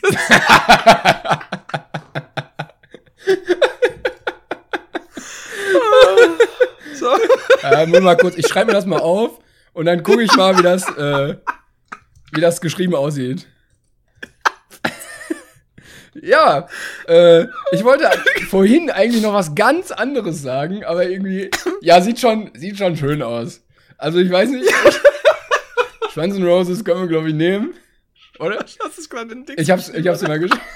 [SPEAKER 4] so.
[SPEAKER 3] Äh, nur mal kurz, ich schreibe mir das mal auf und dann gucke ich mal, wie das, äh, wie das geschrieben aussieht. Ja, äh, ich wollte vorhin eigentlich noch was ganz anderes sagen, aber irgendwie, ja, sieht schon, sieht schon schön aus. Also ich weiß nicht, Schwanz and Roses können wir, glaube ich, nehmen, oder?
[SPEAKER 4] Das ist gerade ein Ding.
[SPEAKER 3] Ich hab's, ich hab's immer geschrieben.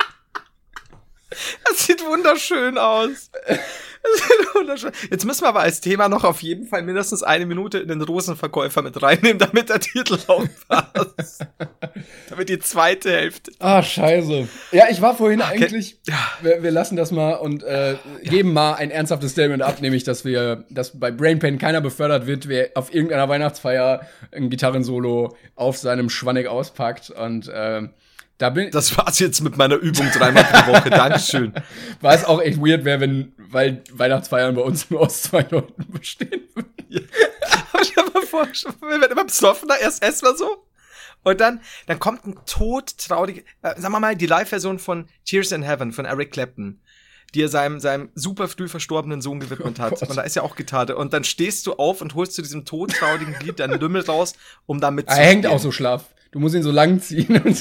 [SPEAKER 4] Das sieht wunderschön aus. Das sieht wunderschön. Jetzt müssen wir aber als Thema noch auf jeden Fall mindestens eine Minute in den Rosenverkäufer mit reinnehmen, damit der Titel auch passt. Damit die zweite Hälfte.
[SPEAKER 3] Ah, scheiße. Ja, ich war vorhin
[SPEAKER 4] Okay.
[SPEAKER 3] eigentlich, wir, wir lassen das mal und äh, geben mal ein ernsthaftes Statement ab, nämlich, dass wir, dass bei Brainpain keiner befördert wird, wer auf irgendeiner Weihnachtsfeier ein Gitarrensolo auf seinem Schwanneck auspackt und äh, da bin
[SPEAKER 4] Das war's jetzt mit meiner Übung dreimal pro Woche. Dankeschön.
[SPEAKER 3] war es auch echt weird wäre, wenn, weil Weihnachtsfeiern bei uns nur aus zwei Leuten bestehen würden.
[SPEAKER 4] Aber stell dir mal vor, wir werden immer besoffener, erst essen wir so. Und dann, dann kommt ein todtraurig, äh, sagen wir mal, die Live-Version von Tears in Heaven von Eric Clapton, die er seinem, seinem super früh verstorbenen Sohn gewidmet
[SPEAKER 3] Oh
[SPEAKER 4] hat.
[SPEAKER 3] Gott.
[SPEAKER 4] Und da ist ja auch Gitarre. Und dann stehst du auf und holst zu diesem todtraurigen Lied deinen Lümmel raus, um da
[SPEAKER 3] Er
[SPEAKER 4] mitzuspielen.
[SPEAKER 3] hängt auch so schlaff. Du musst ihn so lang ziehen. Und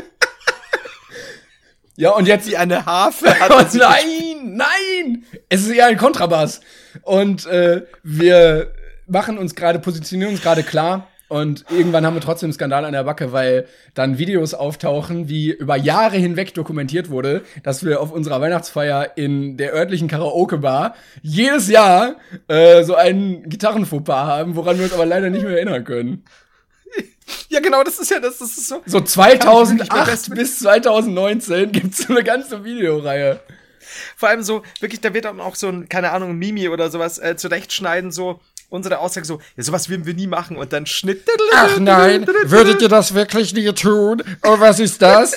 [SPEAKER 3] ja, und jetzt
[SPEAKER 4] Wie eine Harfe hat er
[SPEAKER 3] Oh,
[SPEAKER 4] sich
[SPEAKER 3] nein, nein! Es ist eher ein Kontrabass. Und äh, wir machen uns gerade, positionieren uns gerade klar. Und irgendwann haben wir trotzdem einen Skandal an der Backe, weil dann Videos auftauchen, wie über Jahre hinweg dokumentiert wurde, dass wir auf unserer Weihnachtsfeier in der örtlichen Karaoke-Bar jedes Jahr äh, so einen Gitarrenfauxpas haben, woran wir uns aber leider nicht mehr erinnern können.
[SPEAKER 4] Ja, genau, das ist ja, das, das ist so.
[SPEAKER 3] So
[SPEAKER 4] Kann ich wirklich
[SPEAKER 3] zweitausendacht
[SPEAKER 4] besten-
[SPEAKER 3] bis zweitausendneunzehn gibt's so eine ganze Videoreihe.
[SPEAKER 4] Vor allem so, wirklich, da wird dann auch so ein, keine Ahnung, ein Mimi oder sowas äh, zurechtschneiden, so, unsere Aussage so, ja, sowas würden wir nie machen und dann Schnitt.
[SPEAKER 3] Ach nein, würdet ihr das wirklich nie tun? Oh, was ist das?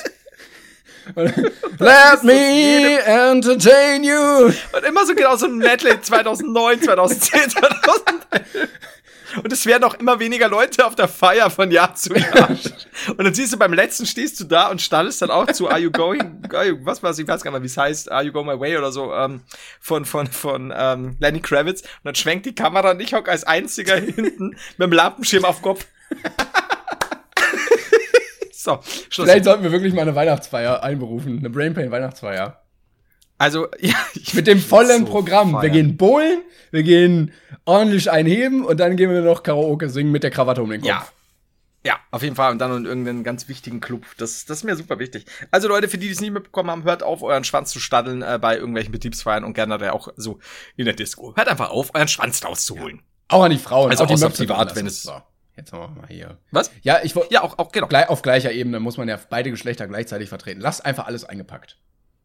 [SPEAKER 3] Let me entertain you.
[SPEAKER 4] Und immer so genau so ein Medley zweitausendneun, zweitausendzehn, zweitausendelf. Und es werden auch immer weniger Leute auf der Feier von Jahr zu Jahr. Und dann siehst du, beim letzten stehst du da und stallest dann auch zu Are You Going, are you, was war's, ich weiß gar nicht mehr, wie es heißt, Are You Going My Way oder so, ähm, von, von, von, ähm, Lenny Kravitz. Und dann schwenkt die Kamera und ich hock als einziger hinten mit dem Lampenschirm auf Kopf. So, Schluss.
[SPEAKER 3] Vielleicht sollten wir wirklich mal eine Weihnachtsfeier einberufen. Eine Brainpain-Weihnachtsfeier.
[SPEAKER 4] Also, ja. Ich
[SPEAKER 3] Mit dem vollen
[SPEAKER 4] so
[SPEAKER 3] Programm.
[SPEAKER 4] feiern.
[SPEAKER 3] Wir gehen bowlen, wir gehen ordentlich einheben und dann gehen wir noch Karaoke singen mit der Krawatte um den Kopf.
[SPEAKER 4] Ja. Ja, auf jeden Fall. Und dann in irgendeinen ganz wichtigen Club. Das, das ist mir super wichtig. Also Leute, für die, die es nicht mitbekommen haben, hört auf, euren Schwanz zu staddeln äh, bei irgendwelchen Betriebsfeiern und generell auch so in der Disco. Hört einfach auf, euren Schwanz rauszuholen.
[SPEAKER 3] Auch an die Frauen.
[SPEAKER 4] Also
[SPEAKER 3] auch die
[SPEAKER 4] außer
[SPEAKER 3] Möpse
[SPEAKER 4] privat,
[SPEAKER 3] drin
[SPEAKER 4] wenn
[SPEAKER 3] lassen.
[SPEAKER 4] es-
[SPEAKER 3] So, jetzt machen wir mal hier.
[SPEAKER 4] Was?
[SPEAKER 3] Ja, ich wollte.
[SPEAKER 4] Ja, auch, auch genau.
[SPEAKER 3] Gleich, auf gleicher Ebene muss man ja beide Geschlechter gleichzeitig vertreten. Lasst einfach alles eingepackt.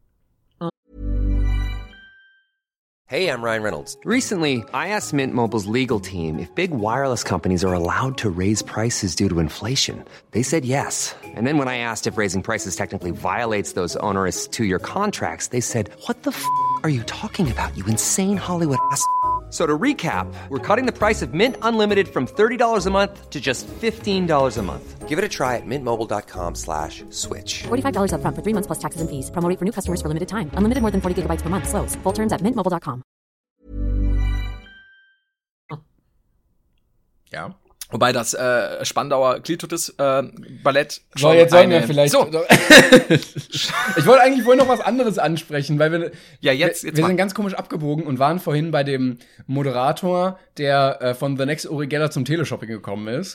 [SPEAKER 5] Hey, I'm Ryan Reynolds. Recently, I asked Mint Mobile's legal team if big wireless companies are allowed to raise prices due to inflation. They said yes. And then when I asked if raising prices technically violates those onerous two-year contracts, they said, "What the f*** are you talking about, you insane Hollywood ass?" So to recap, we're cutting the price of Mint Unlimited from thirty dollars a month to just fifteen dollars a month. Give it a try at mintmobile.com slash switch.
[SPEAKER 6] forty-five dollars up front for three months plus taxes and fees. Promo rate for new customers for limited time. Unlimited more than forty gigabytes per month. Slows full terms at mint mobile dot com.
[SPEAKER 3] Ja.
[SPEAKER 4] Wobei das äh, Spandauer Klitoris-Ballett äh,
[SPEAKER 3] So, jetzt sollten wir vielleicht.
[SPEAKER 4] So,
[SPEAKER 3] Ich wollte eigentlich vorhin noch was anderes ansprechen, weil wir.
[SPEAKER 4] Ja, jetzt-
[SPEAKER 3] wir,
[SPEAKER 4] jetzt
[SPEAKER 3] wir
[SPEAKER 4] mal.
[SPEAKER 3] sind ganz komisch abgebogen und waren vorhin bei dem Moderator, der äh, von The Next Uri Geller zum Teleshopping gekommen ist.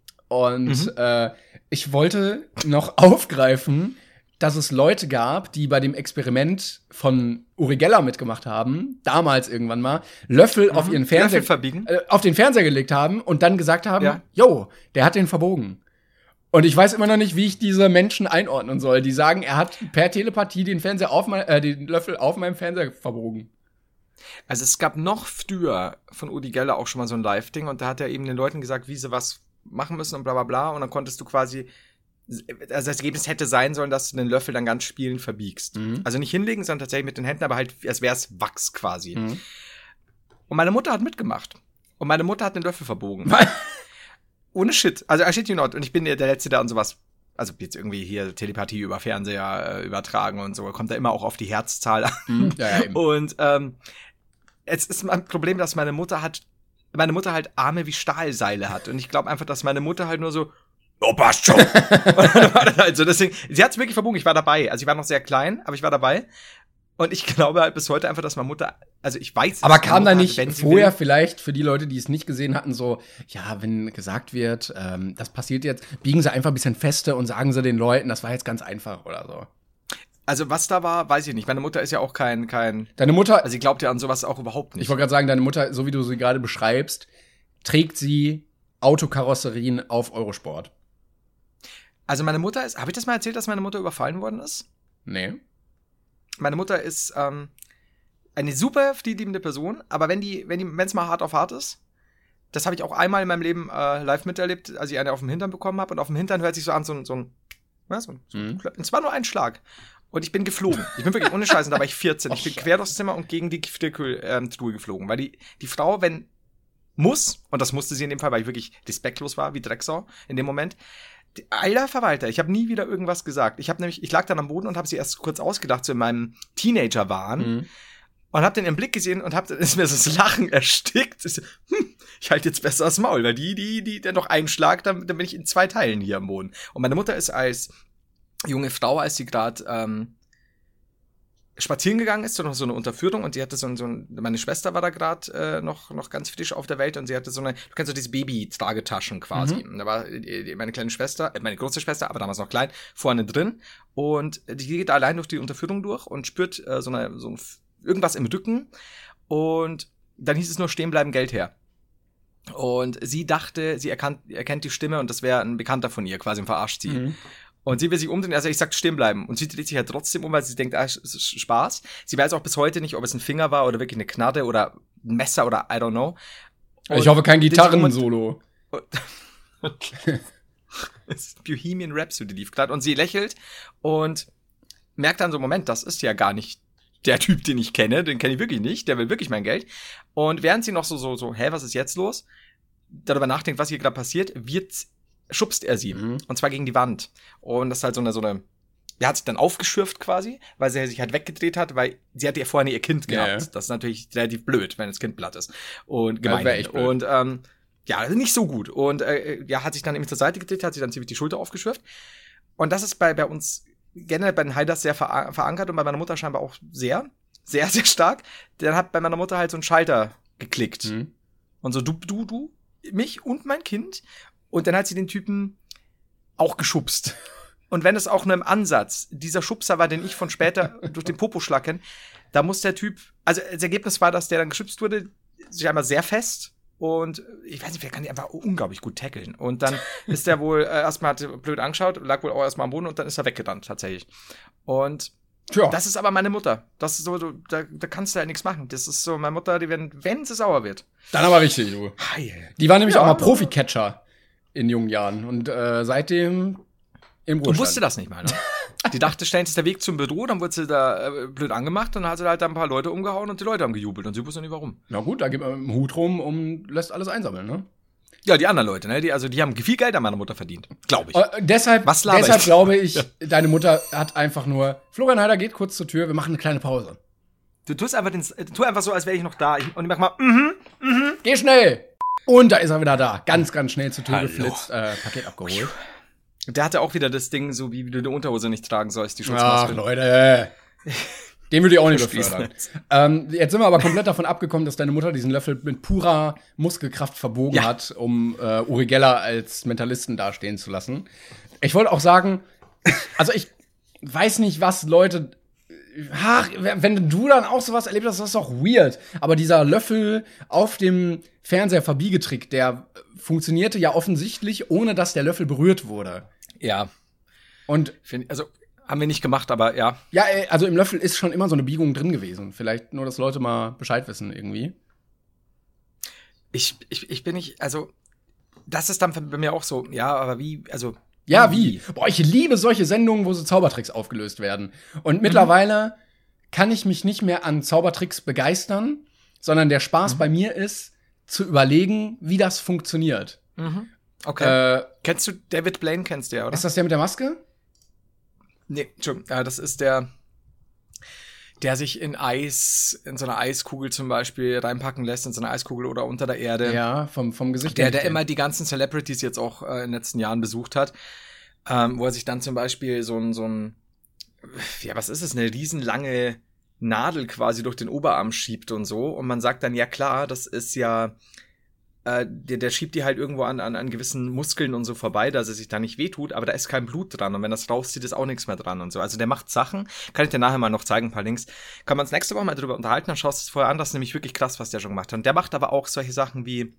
[SPEAKER 3] Und
[SPEAKER 4] Mhm.
[SPEAKER 3] äh, ich wollte noch aufgreifen, dass es Leute gab, die bei dem Experiment von Uri Geller mitgemacht haben, damals irgendwann mal, Löffel auf ihren Fernseher,
[SPEAKER 4] Löffel verbiegen?
[SPEAKER 3] äh, auf den Fernseher gelegt haben und dann gesagt haben,
[SPEAKER 4] Ja.
[SPEAKER 3] yo, der hat den verbogen. Und ich weiß immer noch nicht, wie ich diese Menschen einordnen soll. Die sagen, er hat per Telepathie den Fernseher auf mein, äh, den Löffel auf meinem Fernseher verbogen.
[SPEAKER 4] Also es gab noch früher von Udi Geller auch schon mal so ein Live-Ding und da hat er eben den Leuten gesagt, wie sie was machen müssen und bla bla bla und dann konntest du quasi, also das Ergebnis hätte sein sollen, dass du den Löffel dann ganz spielend verbiegst.
[SPEAKER 3] Mhm.
[SPEAKER 4] Also nicht hinlegen, sondern tatsächlich mit den Händen, aber halt, als wäre es Wachs quasi.
[SPEAKER 3] Mhm.
[SPEAKER 4] Und meine Mutter hat mitgemacht. Und meine Mutter hat den Löffel verbogen. Ohne Shit. Also I shit you not. Und ich bin der Letzte, der an sowas, also jetzt irgendwie hier Telepathie über Fernseher äh, übertragen und so, kommt da immer auch auf die Herzzahl an.
[SPEAKER 3] Mhm. Ja, ja, eben.
[SPEAKER 4] Und ähm, jetzt ist mein Problem, dass meine Mutter hat, meine Mutter halt Arme wie Stahlseile hat. Und ich glaube einfach, dass meine Mutter halt nur so, oh, passt schon. Und dann war das halt so, deswegen, sie hat es wirklich verbogen, ich war dabei. Also ich war noch sehr klein, aber ich war dabei. Und ich glaube halt bis heute einfach, dass meine Mutter, also ich weiß es,
[SPEAKER 3] Aber
[SPEAKER 4] meine
[SPEAKER 3] kam da
[SPEAKER 4] Mutter
[SPEAKER 3] nicht
[SPEAKER 4] hat, wenn sie
[SPEAKER 3] vorher
[SPEAKER 4] will-
[SPEAKER 3] vielleicht für die Leute, die es nicht gesehen hatten, so, ja, wenn gesagt wird, ähm, das passiert jetzt, biegen sie einfach ein bisschen feste und sagen sie den Leuten, das war jetzt ganz einfach oder so.
[SPEAKER 4] Also was da war, weiß ich nicht. Meine Mutter ist ja auch kein, kein,
[SPEAKER 3] Deine Mutter,
[SPEAKER 4] also sie glaubt ja an sowas auch überhaupt nicht.
[SPEAKER 3] ich wollte gerade sagen, deine Mutter, so wie du sie gerade beschreibst, trägt sie Autokarosserien auf Eurosport.
[SPEAKER 4] Also meine Mutter ist, habe ich das mal erzählt, dass meine Mutter überfallen worden ist?
[SPEAKER 3] Nee.
[SPEAKER 4] Meine Mutter ist ähm, eine super friedliebende Person, aber wenn die, wenn die, wenn es mal hart auf hart ist, das habe ich auch einmal in meinem Leben äh, live miterlebt, als ich eine auf dem Hintern bekommen habe und auf dem Hintern hört sich so an, so ein, so ein, ja, so ein, so ein
[SPEAKER 3] Mhm.
[SPEAKER 4] Klö- und es war nur ein Schlag. Und ich bin geflogen. Ich bin wirklich ohne Scheiße, da war ich vierzehn. Ich bin
[SPEAKER 3] Ach,
[SPEAKER 4] quer durchs Zimmer und gegen die Gefrierkühl, ähm, Truhe geflogen. Weil die, die Frau, wenn muss, und das musste sie in dem Fall, weil ich wirklich respektlos war, wie Drecksau in dem Moment. Die- Alter Verwalter, ich habe nie wieder irgendwas gesagt. Ich habe nämlich, ich lag dann am Boden und habe sie erst kurz ausgedacht, so in meinem Teenager-Wahn.
[SPEAKER 3] Mhm.
[SPEAKER 4] Und hab den im Blick gesehen und hab, dann ist mir so das Lachen erstickt. Ich, so, hm, ich halte jetzt besser das Maul, weil die, die, die, der noch einen Schlag, dann, dann bin ich in zwei Teilen hier am Boden. Und meine Mutter ist als junge Frau, als sie gerade ähm, spazieren gegangen ist, so noch so eine Unterführung und sie hatte so, ein- so ein, meine Schwester war da gerade äh, noch noch ganz frisch auf der Welt und sie hatte so eine, du kennst so diese Baby-Tragetaschen quasi. Und da war äh, meine kleine Schwester, äh, meine große Schwester, aber damals noch klein, vorne drin und die geht da allein durch die Unterführung durch und spürt äh, so eine so ein, irgendwas im Rücken und dann hieß es nur stehen bleiben, Geld her. Und sie dachte, sie erkannt, erkennt die Stimme und das wäre ein Bekannter von ihr, quasi, und verarscht sie.
[SPEAKER 3] Mhm.
[SPEAKER 4] Und sie will sich umdrehen, also ich sag stehen bleiben. Und sie dreht sich halt trotzdem um, weil sie denkt, ah, es ist Spaß. Sie weiß auch bis heute nicht, ob es ein Finger war oder wirklich eine Knarre oder ein Messer oder I don't know. Und
[SPEAKER 3] Ich hoffe, kein
[SPEAKER 4] dreht sich um und-
[SPEAKER 3] Gitarrensolo.
[SPEAKER 4] Es ist Bohemian Rhapsody lief gerade und sie lächelt und merkt dann so, Moment, das ist ja gar nicht der Typ, den ich kenne, den kenne ich wirklich nicht, der will wirklich mein Geld. Und während sie noch so, so, so, hä, was ist jetzt los? Darüber nachdenkt, was hier gerade passiert, wird, schubst er sie.
[SPEAKER 3] Mhm.
[SPEAKER 4] Und zwar gegen die Wand. Und das ist halt so eine, so eine, er hat sich dann aufgeschürft quasi, weil sie sich halt weggedreht hat, weil sie hatte ja vorher ihr Kind
[SPEAKER 3] Ja,
[SPEAKER 4] gehabt.
[SPEAKER 3] ja.
[SPEAKER 4] Das ist natürlich relativ blöd, wenn das Kind platt ist. Und
[SPEAKER 3] Ja,
[SPEAKER 4] gemein.
[SPEAKER 3] wär echt blöd.
[SPEAKER 4] Und, ähm, ja, nicht so gut. Und äh, ja, hat sich dann eben zur Seite gedreht, hat sich dann ziemlich die Schulter aufgeschürft. Und das ist bei, bei uns generell bei den Haiders sehr ver- verankert und bei meiner Mutter scheinbar auch sehr, sehr, sehr stark. Dann hat bei meiner Mutter halt so ein Schalter geklickt. Mhm. Und so, du, du, du, mich und mein Kind. Und dann hat sie den Typen auch geschubst. Und wenn es auch nur im Ansatz dieser Schubser war, den ich von später durch den Popo schlacken, da muss der Typ, also das Ergebnis war, dass der dann geschubst wurde, sich einmal sehr fest. Und ich weiß nicht, der kann die einfach unglaublich gut tackeln. Und dann ist der wohl, äh, erstmal hat er blöd angeschaut, lag wohl auch erstmal am Boden und dann ist er weggerannt, tatsächlich. Und Tja. Das ist aber meine Mutter. Das ist so, du, da, da kannst du halt nichts machen. Das ist so meine Mutter, die wenn, wenn sie sauer wird.
[SPEAKER 3] Dann aber richtig, du. Die war nämlich ja, auch mal Profi-Catcher in jungen Jahren. Und äh, seitdem im Ruhestand.
[SPEAKER 4] Und wusste das nicht mal, ne? Die dachte, ständig ist der Weg zum Büro, dann wurde sie da äh, blöd angemacht und dann hat sie halt da ein paar Leute umgehauen und die Leute haben gejubelt und sie wusste nicht warum.
[SPEAKER 3] Na gut, da gibt man einen Hut rum und lässt alles einsammeln, ne?
[SPEAKER 4] Ja, die anderen Leute, ne? Die, also die haben viel Geld an meiner Mutter verdient, glaube ich.
[SPEAKER 3] Uh, deshalb Was deshalb ich? glaube ich, ja. deine Mutter hat einfach nur, Florian Heider geht kurz zur Tür, wir machen eine kleine Pause.
[SPEAKER 4] Du tust einfach, den, tu einfach so, als wäre ich noch da. Ich, und ich mach mal, mhm, mhm.
[SPEAKER 3] Geh schnell! Und da ist er wieder da. Ganz, ganz schnell zur Tür Hallo. geflitzt, äh, Paket abgeholt.
[SPEAKER 4] Der hatte auch wieder das Ding, so wie du die Unterhose nicht tragen sollst, die Schutzmaske.
[SPEAKER 3] Ach, Leute. Den würde ich auch nicht befördern. Ähm, jetzt sind wir aber komplett davon abgekommen, dass deine Mutter diesen Löffel mit purer Muskelkraft verbogen ja. hat, um äh, Uri Geller als Mentalisten dastehen zu lassen. Ich wollte auch sagen, also ich weiß nicht, was Leute ach, wenn du dann auch sowas erlebt hast, das ist doch weird. Aber dieser Löffel auf dem Fernseher-Verbiegetrick, der funktionierte ja offensichtlich, ohne dass der Löffel berührt wurde.
[SPEAKER 4] Ja.
[SPEAKER 3] Und
[SPEAKER 4] also haben wir nicht gemacht, aber ja.
[SPEAKER 3] Ja, also im Löffel ist schon immer so eine Biegung drin gewesen. Vielleicht nur, dass Leute mal Bescheid wissen irgendwie.
[SPEAKER 4] Ich, ich, ich bin nicht, also das ist dann bei mir auch so, ja, aber wie, also
[SPEAKER 3] Ja, wie? Boah, ich liebe solche Sendungen, wo so Zaubertricks aufgelöst werden. Und mittlerweile mhm. kann ich mich nicht mehr an Zaubertricks begeistern, sondern der Spaß mhm. bei mir ist, zu überlegen, wie das funktioniert.
[SPEAKER 4] Mhm. Okay. Äh, kennst du David Blaine, kennst du ja, oder?
[SPEAKER 3] Ist das der mit der Maske?
[SPEAKER 4] Nee, Entschuldigung. Ja, das ist der, der sich in Eis, in so einer Eiskugel zum Beispiel reinpacken lässt, in so eine Eiskugel oder unter der Erde.
[SPEAKER 3] Ja, vom, vom Gesicht.
[SPEAKER 4] Der, der immer die ganzen Celebrities jetzt auch äh, in den letzten Jahren besucht hat. Ähm, wo er sich dann zum Beispiel so ein, so ein, ja, was ist es, eine riesenlange Nadel quasi durch den Oberarm schiebt und so. Und man sagt dann, ja klar, das ist ja, äh, der, der schiebt die halt irgendwo an, an, an gewissen Muskeln und so vorbei, dass er sich da nicht wehtut, aber da ist kein Blut dran. Und wenn das rauszieht, ist auch nichts mehr dran und so. Also der macht Sachen, kann ich dir nachher mal noch zeigen, ein paar Links. Kann man uns nächste Woche mal drüber unterhalten, dann schaust du es vorher an, das ist nämlich wirklich krass, was der schon gemacht hat. Und der macht aber auch solche Sachen wie,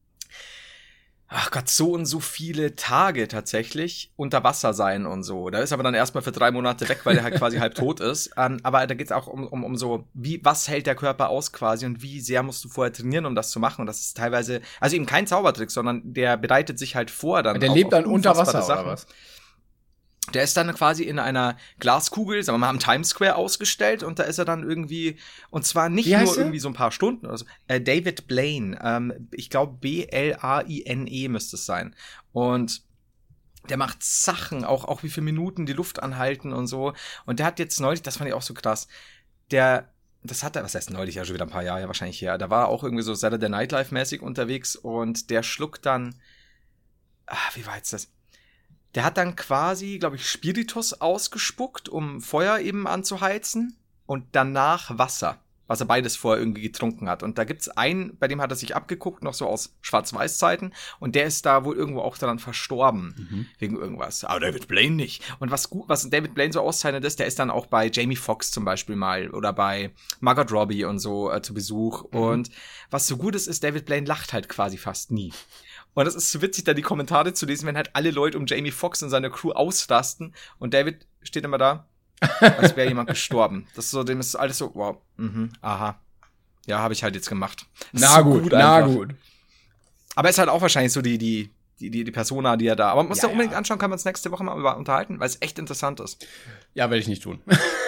[SPEAKER 4] ach Gott, so und so viele Tage tatsächlich unter Wasser sein und so. Da ist aber dann erstmal für drei Monate weg, weil der halt quasi halb tot ist. Um, aber da geht's auch um, um, um so, wie, was hält der Körper aus quasi und wie sehr musst du vorher trainieren, um das zu machen. Und das ist teilweise, also eben kein Zaubertrick, sondern der bereitet sich halt vor dann.
[SPEAKER 3] Der lebt dann unter Wasser Sachen. Oder was?
[SPEAKER 4] Der ist dann quasi in einer Glaskugel, sagen wir mal, am Times Square ausgestellt und da ist er dann irgendwie, und zwar nicht nur er? irgendwie so ein paar Stunden oder so. Äh, David Blaine, ähm, ich glaube B L A I N E müsste es sein. Und der macht Sachen, auch, auch wie viele Minuten die Luft anhalten und so. Und der hat jetzt neulich, das fand ich auch so krass, der, das hat er, was heißt neulich, ja schon wieder ein paar Jahre ja, wahrscheinlich her, da war er auch irgendwie so Saturday Night Live mäßig unterwegs und der schluckt dann, ah, wie war jetzt das? Der hat dann quasi, glaube ich, Spiritus ausgespuckt, um Feuer eben anzuheizen und danach Wasser, was er beides vorher irgendwie getrunken hat. Und da gibt's einen, bei dem hat er sich abgeguckt, noch so aus Schwarz-Weiß-Zeiten und der ist da wohl irgendwo auch daran verstorben, mhm. wegen irgendwas. Aber David Blaine nicht. Und was gut, was David Blaine so auszeichnet ist, der ist dann auch bei Jamie Foxx zum Beispiel mal oder bei Margot Robbie und so äh, zu Besuch. Mhm. Und was so gut ist, ist, David Blaine lacht halt quasi fast nie. Und das ist so witzig, da die Kommentare zu lesen, wenn halt alle Leute um Jamie Foxx und seine Crew ausrasten und David steht immer da, als wäre jemand gestorben. Das ist so, dem ist alles so, wow, mhm, aha. Ja, habe ich halt jetzt gemacht. Das
[SPEAKER 3] na
[SPEAKER 4] so
[SPEAKER 3] gut, gut na gut.
[SPEAKER 4] Aber ist halt auch wahrscheinlich so die, die, die, die, die Persona, die er da, aber man muss ja, ja unbedingt
[SPEAKER 3] ja.
[SPEAKER 4] anschauen, kann man uns nächste Woche mal über unterhalten, weil es echt interessant ist.
[SPEAKER 3] Ja, werde ich nicht tun.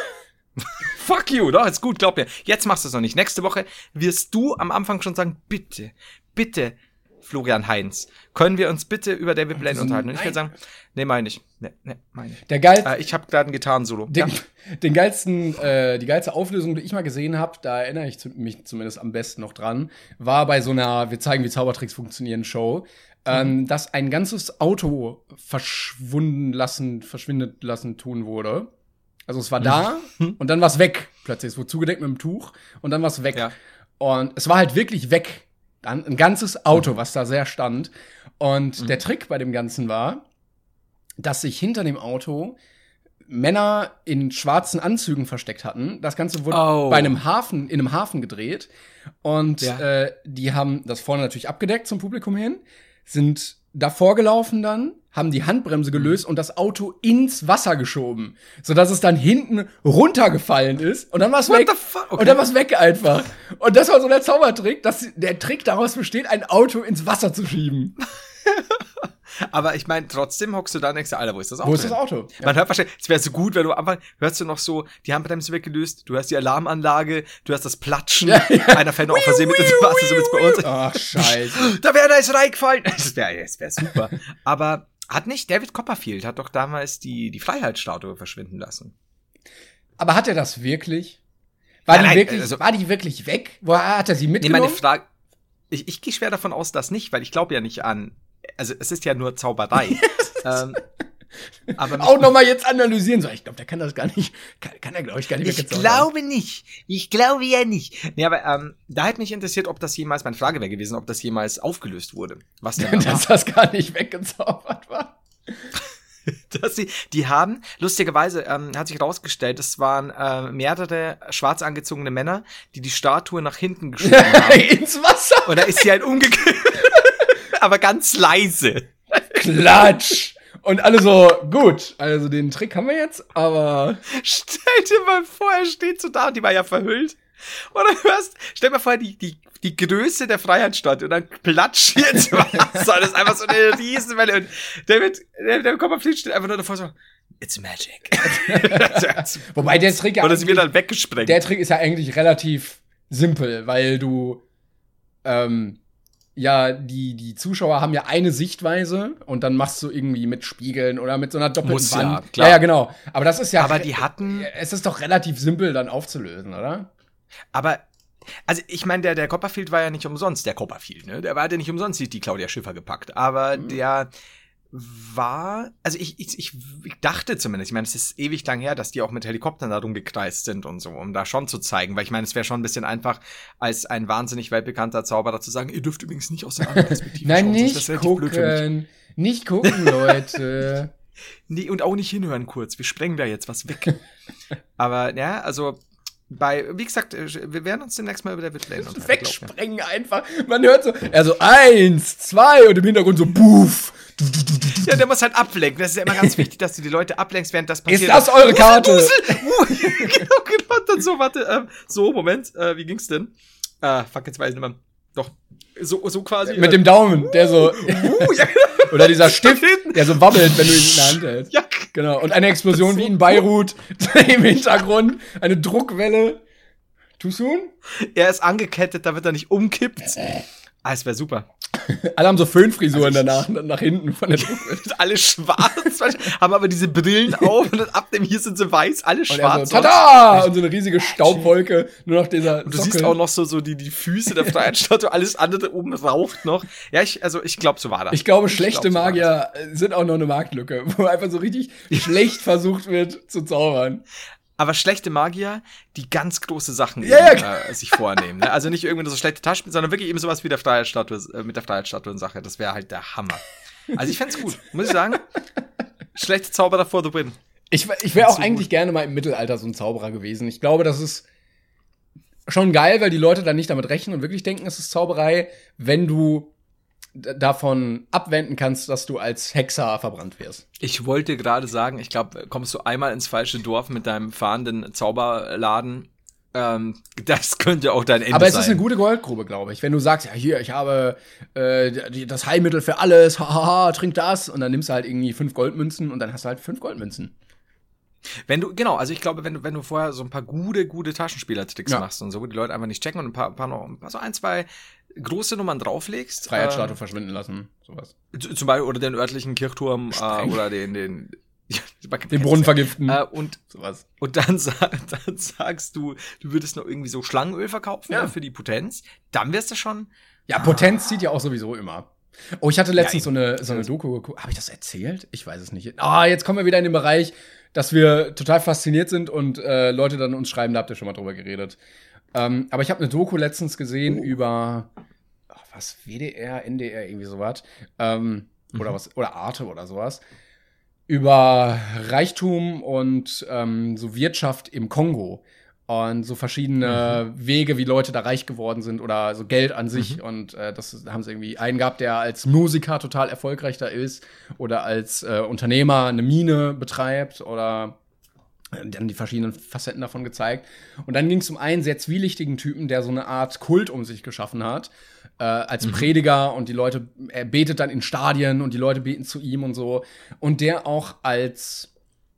[SPEAKER 4] Fuck you, doch, ist gut, glaub mir. Jetzt machst du es noch nicht. Nächste Woche wirst du am Anfang schon sagen, bitte, bitte, Florian Heinz, können wir uns bitte über David Blaine
[SPEAKER 3] so,
[SPEAKER 4] unterhalten? Und ich
[SPEAKER 3] nein.
[SPEAKER 4] würde sagen, nee, meine ich. Nee, nee, meine ich.
[SPEAKER 3] Der geil,
[SPEAKER 4] Äh, ich habe gerade ein Gitarrensolo.
[SPEAKER 3] den,
[SPEAKER 4] Ja.
[SPEAKER 3] den geilsten, äh, die geilste Auflösung, die ich mal gesehen habe, da erinnere ich zu, mich zumindest am besten noch dran, war bei so einer Wir zeigen, wie Zaubertricks funktionieren Show, ähm, dass ein ganzes Auto verschwunden lassen, verschwindet lassen tun wurde. Also es war da und dann war es weg. Plötzlich, es wurde zugedeckt mit einem Tuch und dann war es weg.
[SPEAKER 4] Ja.
[SPEAKER 3] Und es war halt wirklich weg. Dann ein ganzes Auto, was da sehr stand. Und mhm. der Trick bei dem Ganzen war, dass sich hinter dem Auto Männer in schwarzen Anzügen versteckt hatten. Das Ganze wurde
[SPEAKER 4] Oh.
[SPEAKER 3] bei einem Hafen, in einem Hafen gedreht. Und
[SPEAKER 4] Ja.
[SPEAKER 3] äh, die haben das vorne natürlich abgedeckt zum Publikum hin, sind davor gelaufen dann, haben die Handbremse gelöst und das Auto ins Wasser geschoben, sodass es dann hinten runtergefallen ist und dann war es
[SPEAKER 4] What
[SPEAKER 3] weg.
[SPEAKER 4] the fuck? Okay.
[SPEAKER 3] Und dann war es weg einfach. Und das war so der Zaubertrick, dass der Trick daraus besteht, ein Auto ins Wasser zu schieben.
[SPEAKER 4] Aber ich meine, trotzdem hockst du da und denkst, Alter, wo ist das Auto?
[SPEAKER 3] Wo ist das
[SPEAKER 4] hin?
[SPEAKER 3] Auto?
[SPEAKER 4] Man hört wahrscheinlich, es wäre so gut, wenn du am Anfang hörst du noch so, die Handbremse weggelöst, du hörst die Alarmanlage, du hörst das Platschen,
[SPEAKER 3] Ja, ja.
[SPEAKER 4] einer fällt noch auf Versehen mit ins Wasser, so wird's bei uns.
[SPEAKER 3] Ach, scheiße.
[SPEAKER 4] Da wäre da ist reingefallen. Das wäre das wär super. Aber hat nicht David Copperfield, hat doch damals die, die Freiheitsstatue verschwinden lassen.
[SPEAKER 3] Aber hat er das wirklich? War,
[SPEAKER 4] Nein,
[SPEAKER 3] die,
[SPEAKER 4] nein,
[SPEAKER 3] wirklich
[SPEAKER 4] also-
[SPEAKER 3] war die wirklich weg? Woher hat er sie
[SPEAKER 4] Nee,
[SPEAKER 3] mitgenommen?
[SPEAKER 4] meine Frage, ich, ich gehe schwer davon aus, dass nicht, weil ich glaube ja nicht an, also es ist ja nur Zauberei. ähm, aber mich-
[SPEAKER 3] auch noch mal jetzt analysieren. So, ich glaube, der kann das gar nicht, kann, kann er, glaube ich, gar nicht
[SPEAKER 4] Ich
[SPEAKER 3] weggezaubern.
[SPEAKER 4] glaube nicht. Ich glaube ja nicht. Nee, aber ähm, da hat mich interessiert, ob das jemals, meine Frage wäre gewesen, ob das jemals aufgelöst wurde. Was denn da war.
[SPEAKER 3] dass das gar nicht weggezaubert war.
[SPEAKER 4] Dass sie, die haben, lustigerweise, ähm, hat sich herausgestellt, es waren äh, mehrere schwarz angezogene Männer, die die Statue nach hinten geschoben haben.
[SPEAKER 3] Ins Wasser.
[SPEAKER 4] Und da ist sie halt umgekehrt. Aber ganz leise.
[SPEAKER 3] Klatsch. Und alle so, gut, also den Trick haben wir jetzt, aber
[SPEAKER 4] Stell dir mal vor, er steht so da und die war ja verhüllt. Und dann hörst, stell dir mal vor, die, die, die Größe der Freiheitsstatue und dann platscht hier ins Wasser. Das ist einfach so eine Riesenwelle. Und David, der, der Copperfield steht einfach nur davor so, it's magic.
[SPEAKER 3] wobei der Trick ja
[SPEAKER 4] Oder sie wird
[SPEAKER 3] eigentlich-
[SPEAKER 4] dann weggesprengt.
[SPEAKER 3] der Trick ist ja eigentlich relativ simpel, weil du ähm, ja, die, die Zuschauer haben ja eine Sichtweise und dann machst du irgendwie mit Spiegeln oder mit so einer doppelten
[SPEAKER 4] Muss ja,
[SPEAKER 3] Wand.
[SPEAKER 4] klar.
[SPEAKER 3] Ja, ja, genau. Aber das ist ja.
[SPEAKER 4] Aber die hatten-
[SPEAKER 3] Es ist doch relativ simpel dann aufzulösen, oder?
[SPEAKER 4] Aber, also ich meine, der, der Copperfield war ja nicht umsonst, der Copperfield, ne? Der war ja nicht umsonst die, die Claudia Schiffer gepackt. Aber
[SPEAKER 3] Mhm.
[SPEAKER 4] der war, also ich, ich, ich, ich dachte zumindest, ich meine, es ist ewig lang her, dass die auch mit Helikoptern da rumgekreist sind und so, um da schon zu zeigen, weil ich meine, es wäre schon ein bisschen einfach, als ein wahnsinnig weltbekannter Zauberer zu sagen, ihr dürft übrigens nicht aus der anderen Perspektive
[SPEAKER 3] Nein,
[SPEAKER 4] schauen, sonst
[SPEAKER 3] nicht
[SPEAKER 4] ist das relativ blöd für mich.
[SPEAKER 3] gucken. Nicht gucken, Leute.
[SPEAKER 4] Nee, und auch nicht hinhören kurz, wir sprengen da jetzt was weg. Aber, ja, also, bei, wie gesagt, wir werden uns demnächst mal über David Blaine unterhalten. glaub mir.
[SPEAKER 3] Wegsprengen einfach. Man hört so, also eins, zwei und im Hintergrund so, buff.
[SPEAKER 4] Ja, der muss halt ablenken. Das ist ja immer ganz wichtig, dass du die Leute ablenkst, während das passiert.
[SPEAKER 3] Ist das eure Karte?
[SPEAKER 4] Uh, genau, genau. Dann so, warte, ähm, so, Moment, äh, wie ging's denn? Äh, fuck, jetzt weiß ich nicht mehr. Doch, so, so quasi.
[SPEAKER 3] Mit
[SPEAKER 4] äh,
[SPEAKER 3] dem Daumen, der so.
[SPEAKER 4] uh, ja,
[SPEAKER 3] Oder dieser Stift, der so wabbelt, wenn du ihn in der Hand hältst.
[SPEAKER 4] ja,
[SPEAKER 3] Genau. Und eine Explosion
[SPEAKER 4] So.
[SPEAKER 3] wie in Beirut im Hintergrund. Eine Druckwelle. Too soon?
[SPEAKER 4] er ist angekettet, damit er nicht umkippt. Ah, es wäre super.
[SPEAKER 3] Alle haben so Föhnfrisuren
[SPEAKER 4] Also ich-
[SPEAKER 3] danach, nach hinten von der Druckwelle.
[SPEAKER 4] Alle schwarz, haben aber diese Brillen auf und ab dem hier sind sie weiß, alle
[SPEAKER 3] Und er
[SPEAKER 4] schwarz.
[SPEAKER 3] so, tada! Und so eine riesige Staubwolke, nur noch dieser
[SPEAKER 4] Und du
[SPEAKER 3] Sockel.
[SPEAKER 4] siehst auch noch so, so die, die Füße der Freiheitsstatue, alles andere oben raucht noch. Ja, ich, also ich glaube, so war das.
[SPEAKER 3] Ich glaube, schlechte
[SPEAKER 4] glaub, so war
[SPEAKER 3] Magier sind auch noch eine Marktlücke, wo einfach so richtig schlecht versucht wird zu zaubern.
[SPEAKER 4] Aber schlechte Magier, die ganz große Sachen
[SPEAKER 3] Ja,
[SPEAKER 4] eben,
[SPEAKER 3] ja.
[SPEAKER 4] äh, sich vornehmen. Ne? Also nicht irgendwie so schlechte Taschen, sondern wirklich eben sowas wie der Freiheitsstatue, äh, mit der Freiheitsstatue und Sache. Das wäre halt der Hammer. Also ich fänd's gut, muss ich sagen. Schlechte Zauberer for the win.
[SPEAKER 3] Ich, ich wäre auch
[SPEAKER 4] So
[SPEAKER 3] eigentlich gerne mal im Mittelalter so ein Zauberer gewesen. Ich glaube, das ist schon geil, weil die Leute dann nicht damit rechnen und wirklich denken, es ist Zauberei, wenn du d- davon abwenden kannst, dass du als Hexer verbrannt wirst.
[SPEAKER 4] Ich wollte gerade sagen, ich glaube, kommst du einmal ins falsche Dorf mit deinem fahrenden Zauberladen, ähm, das könnte auch dein Ende
[SPEAKER 3] Aber es
[SPEAKER 4] sein.
[SPEAKER 3] ist eine gute Goldgrube, glaube ich. Wenn du sagst, ja, hier, ich habe äh, die- das Heilmittel für alles, hahaha, trink das. Und dann nimmst du halt irgendwie fünf Goldmünzen und dann hast du halt fünf Goldmünzen.
[SPEAKER 4] Wenn du, genau, also ich glaube, wenn du, wenn du vorher so ein paar gute, gute Taschenspielertricks
[SPEAKER 3] Ja.
[SPEAKER 4] machst und so, wo die Leute einfach nicht checken und ein paar, paar noch, ein paar, so ein, zwei große Nummern drauflegst.
[SPEAKER 3] Freiheitsstatue
[SPEAKER 4] ähm,
[SPEAKER 3] verschwinden lassen, sowas.
[SPEAKER 4] Zum Beispiel, oder den örtlichen Kirchturm äh, oder den, den,
[SPEAKER 3] den Brunnen vergiften.
[SPEAKER 4] Äh, und,
[SPEAKER 3] sowas.
[SPEAKER 4] Und dann, dann sagst du, du würdest noch irgendwie so Schlangenöl verkaufen
[SPEAKER 3] ja.
[SPEAKER 4] für die Potenz. Dann wärst du schon.
[SPEAKER 3] Ja, Potenz ah. zieht ja auch sowieso immer. Oh, ich hatte letztens
[SPEAKER 4] ja,
[SPEAKER 3] so eine, so eine Doku geguckt. Habe ich das erzählt? Ich weiß es nicht. Ah, jetzt kommen wir wieder in den Bereich, dass wir total fasziniert sind und äh, Leute dann uns schreiben, da habt ihr schon mal drüber geredet. Ähm, aber ich habe eine Doku letztens gesehen oh. über ach, was, W D R, N D R, irgendwie sowas. Ähm, mhm. Oder was, oder Arte oder sowas. Über Reichtum und ähm, so Wirtschaft im Kongo. Und so verschiedene mhm. Wege, wie Leute da reich geworden sind oder so Geld an sich. Mhm. Und äh, das haben sie irgendwie einen gehabt, der als Musiker total erfolgreich da ist oder als äh, Unternehmer eine Mine betreibt oder äh, dann die verschiedenen Facetten davon gezeigt. Und dann ging es um einen sehr zwielichtigen Typen, der so eine Art Kult um sich geschaffen hat, äh, als mhm. Prediger und die Leute, er betet dann in Stadien und die Leute beten zu ihm und so. Und der auch als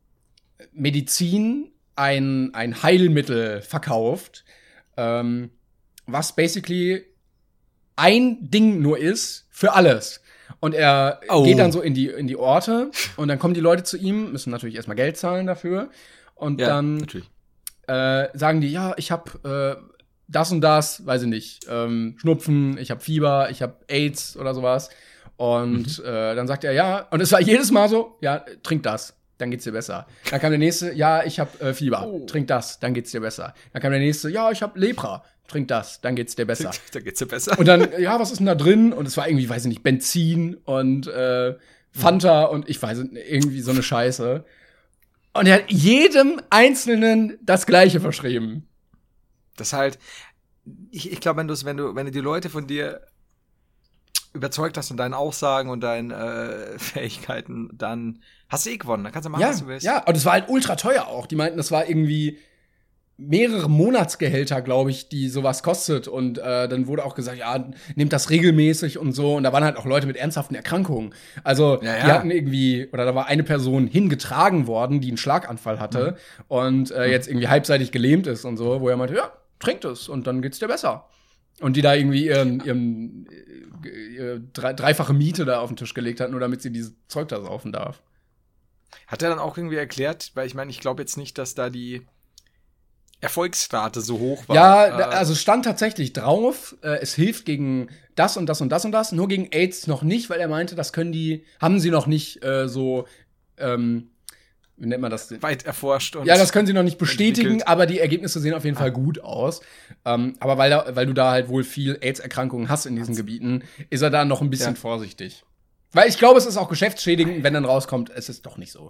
[SPEAKER 3] Medizin ein, ein Heilmittel verkauft, ähm, was basically ein Ding nur ist für alles. Und er oh. geht dann so in die, in die Orte und dann kommen die Leute zu ihm, müssen natürlich erstmal Geld zahlen dafür. Und ja, dann äh, sagen die, ja, ich hab äh, das und das, weiß ich nicht, ähm, Schnupfen, ich hab Fieber, ich hab AIDS oder sowas. Und mhm. äh, dann sagt er, ja, und es war jedes Mal so, ja, trink das. Dann geht's dir besser. Dann kam der nächste, ja, ich hab äh, Fieber, oh. trink das, dann geht's dir besser. Dann kam der nächste, ja, ich hab Lepra, trink das, dann geht's dir besser.
[SPEAKER 4] Dann geht's dir besser.
[SPEAKER 3] Und dann, ja, was ist denn da drin? Und es war irgendwie, weiß ich nicht, Benzin und äh, Fanta und ich weiß nicht, irgendwie so eine Scheiße. Und er hat jedem Einzelnen das Gleiche verschrieben.
[SPEAKER 4] Das halt, ich, ich glaube, wenn du wenn du, wenn du die Leute von dir überzeugt hast und deinen Aussagen und deinen äh, Fähigkeiten, dann hast du eh gewonnen. Dann kannst du machen,
[SPEAKER 3] ja,
[SPEAKER 4] was du willst.
[SPEAKER 3] Ja, und es war halt ultra teuer auch. Die meinten, das war irgendwie mehrere Monatsgehälter, glaube ich, die sowas kostet. Und äh, dann wurde auch gesagt, ja, nehmt das regelmäßig und so. Und da waren halt auch Leute mit ernsthaften Erkrankungen. Also
[SPEAKER 4] ja, ja.
[SPEAKER 3] die hatten irgendwie, oder da war eine Person hingetragen worden, die einen Schlaganfall hatte mhm. und äh, jetzt irgendwie halbseitig gelähmt ist und so, wo er meinte, ja, trinkt es und dann geht's dir besser. Und die da irgendwie ihren, ihren ihre dreifache Miete da auf den Tisch gelegt hat, nur damit sie dieses Zeug da saufen darf.
[SPEAKER 4] Hat er dann auch irgendwie erklärt, weil ich meine, ich glaube jetzt nicht, dass da die Erfolgsrate so hoch war.
[SPEAKER 3] Ja, äh, also stand tatsächlich drauf, äh, es hilft gegen das und das und das und das, nur gegen AIDS noch nicht, weil er meinte, das können die, haben sie noch nicht äh, so, ähm, wie nennt man das?
[SPEAKER 4] Weit erforscht. Und
[SPEAKER 3] ja, das können sie noch nicht bestätigen, aber die Ergebnisse sehen auf jeden Fall gut aus. Ähm, aber weil, da, weil du da halt wohl viel AIDS-Erkrankungen hast in diesen Was? Gebieten, ist er da noch ein bisschen ja. vorsichtig. Weil ich glaube, es ist auch geschäftsschädigend, wenn dann rauskommt, es ist doch nicht so.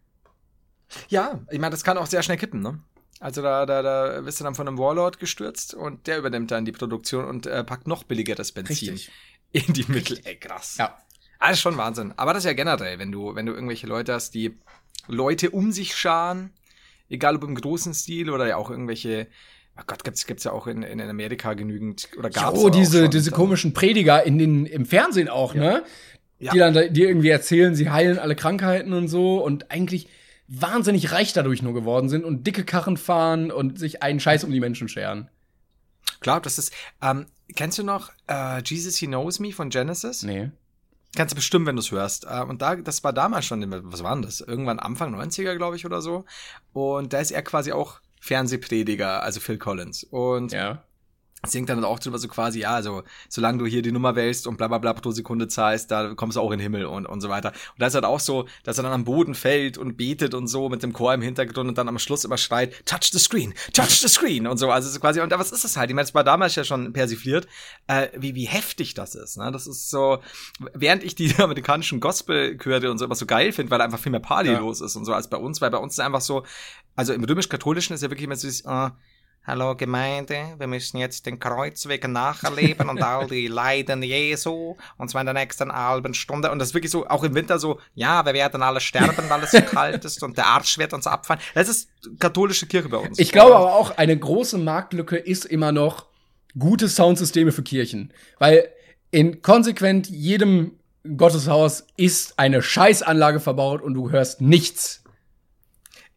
[SPEAKER 4] Ja, ich meine, das kann auch sehr schnell kippen, ne? Also da, da, da wirst du dann von einem Warlord gestürzt und der übernimmt dann die Produktion und äh, packt noch billigeres Benzin
[SPEAKER 3] Richtig.
[SPEAKER 4] in die Mittel. Ey, krass.
[SPEAKER 3] Ja.
[SPEAKER 4] Alles schon Wahnsinn. Aber das ist ja generell, wenn du, wenn du irgendwelche Leute hast, die Leute um sich scharen, egal ob im großen Stil oder ja auch irgendwelche, oh Gott, gibt's, gibt's ja auch in, in Amerika genügend, oder gab's
[SPEAKER 3] Oh, diese,
[SPEAKER 4] schon,
[SPEAKER 3] diese
[SPEAKER 4] dann.
[SPEAKER 3] komischen Prediger in den, im Fernsehen auch,
[SPEAKER 4] ja.
[SPEAKER 3] ne?
[SPEAKER 4] Ja.
[SPEAKER 3] Die dann die irgendwie erzählen, sie heilen alle Krankheiten und so und eigentlich wahnsinnig reich dadurch nur geworden sind und dicke Karren fahren und sich einen Scheiß um die Menschen scheren.
[SPEAKER 4] Klar, das ist, ähm, kennst du noch äh, Jesus He Knows Me von Genesis?
[SPEAKER 3] Nee.
[SPEAKER 4] Kannst du bestimmt, wenn du es hörst. Und da, das war damals schon, was war denn das? Irgendwann Anfang neunziger, glaube ich, oder so. Und da ist er quasi auch Fernsehprediger, also Phil Collins. Und
[SPEAKER 3] ja.
[SPEAKER 4] singt dann auch drüber so quasi, ja, also solange du hier die Nummer wählst und bla bla bla pro Sekunde zahlst, da kommst du auch in den Himmel und und so weiter. Und da ist halt auch so, dass er dann am Boden fällt und betet und so mit dem Chor im Hintergrund und dann am Schluss immer schreit, touch the screen, touch the screen und so. Also so quasi, und was ist das halt? Ich meine, das war damals ja schon persifliert, äh, wie wie heftig das ist, ne? Das ist so, während ich die amerikanischen Gospelchöre und so immer so geil finde, weil da einfach viel mehr Party ja. los ist und so als bei uns, weil bei uns ist einfach so, also im römisch-katholischen ist ja wirklich immer so, äh, hallo Gemeinde, wir müssen jetzt den Kreuzweg nacherleben und all die Leiden Jesu, und zwar in der nächsten halben Stunde. Und das ist wirklich so, auch im Winter so, ja, wir werden alle sterben, weil es so kalt ist und der Arsch wird uns abfallen. Das ist katholische Kirche bei uns.
[SPEAKER 3] Ich glaube aber auch, eine große Marktlücke ist immer noch gute Soundsysteme für Kirchen. Weil in konsequent jedem Gotteshaus ist eine Scheißanlage verbaut und du hörst nichts.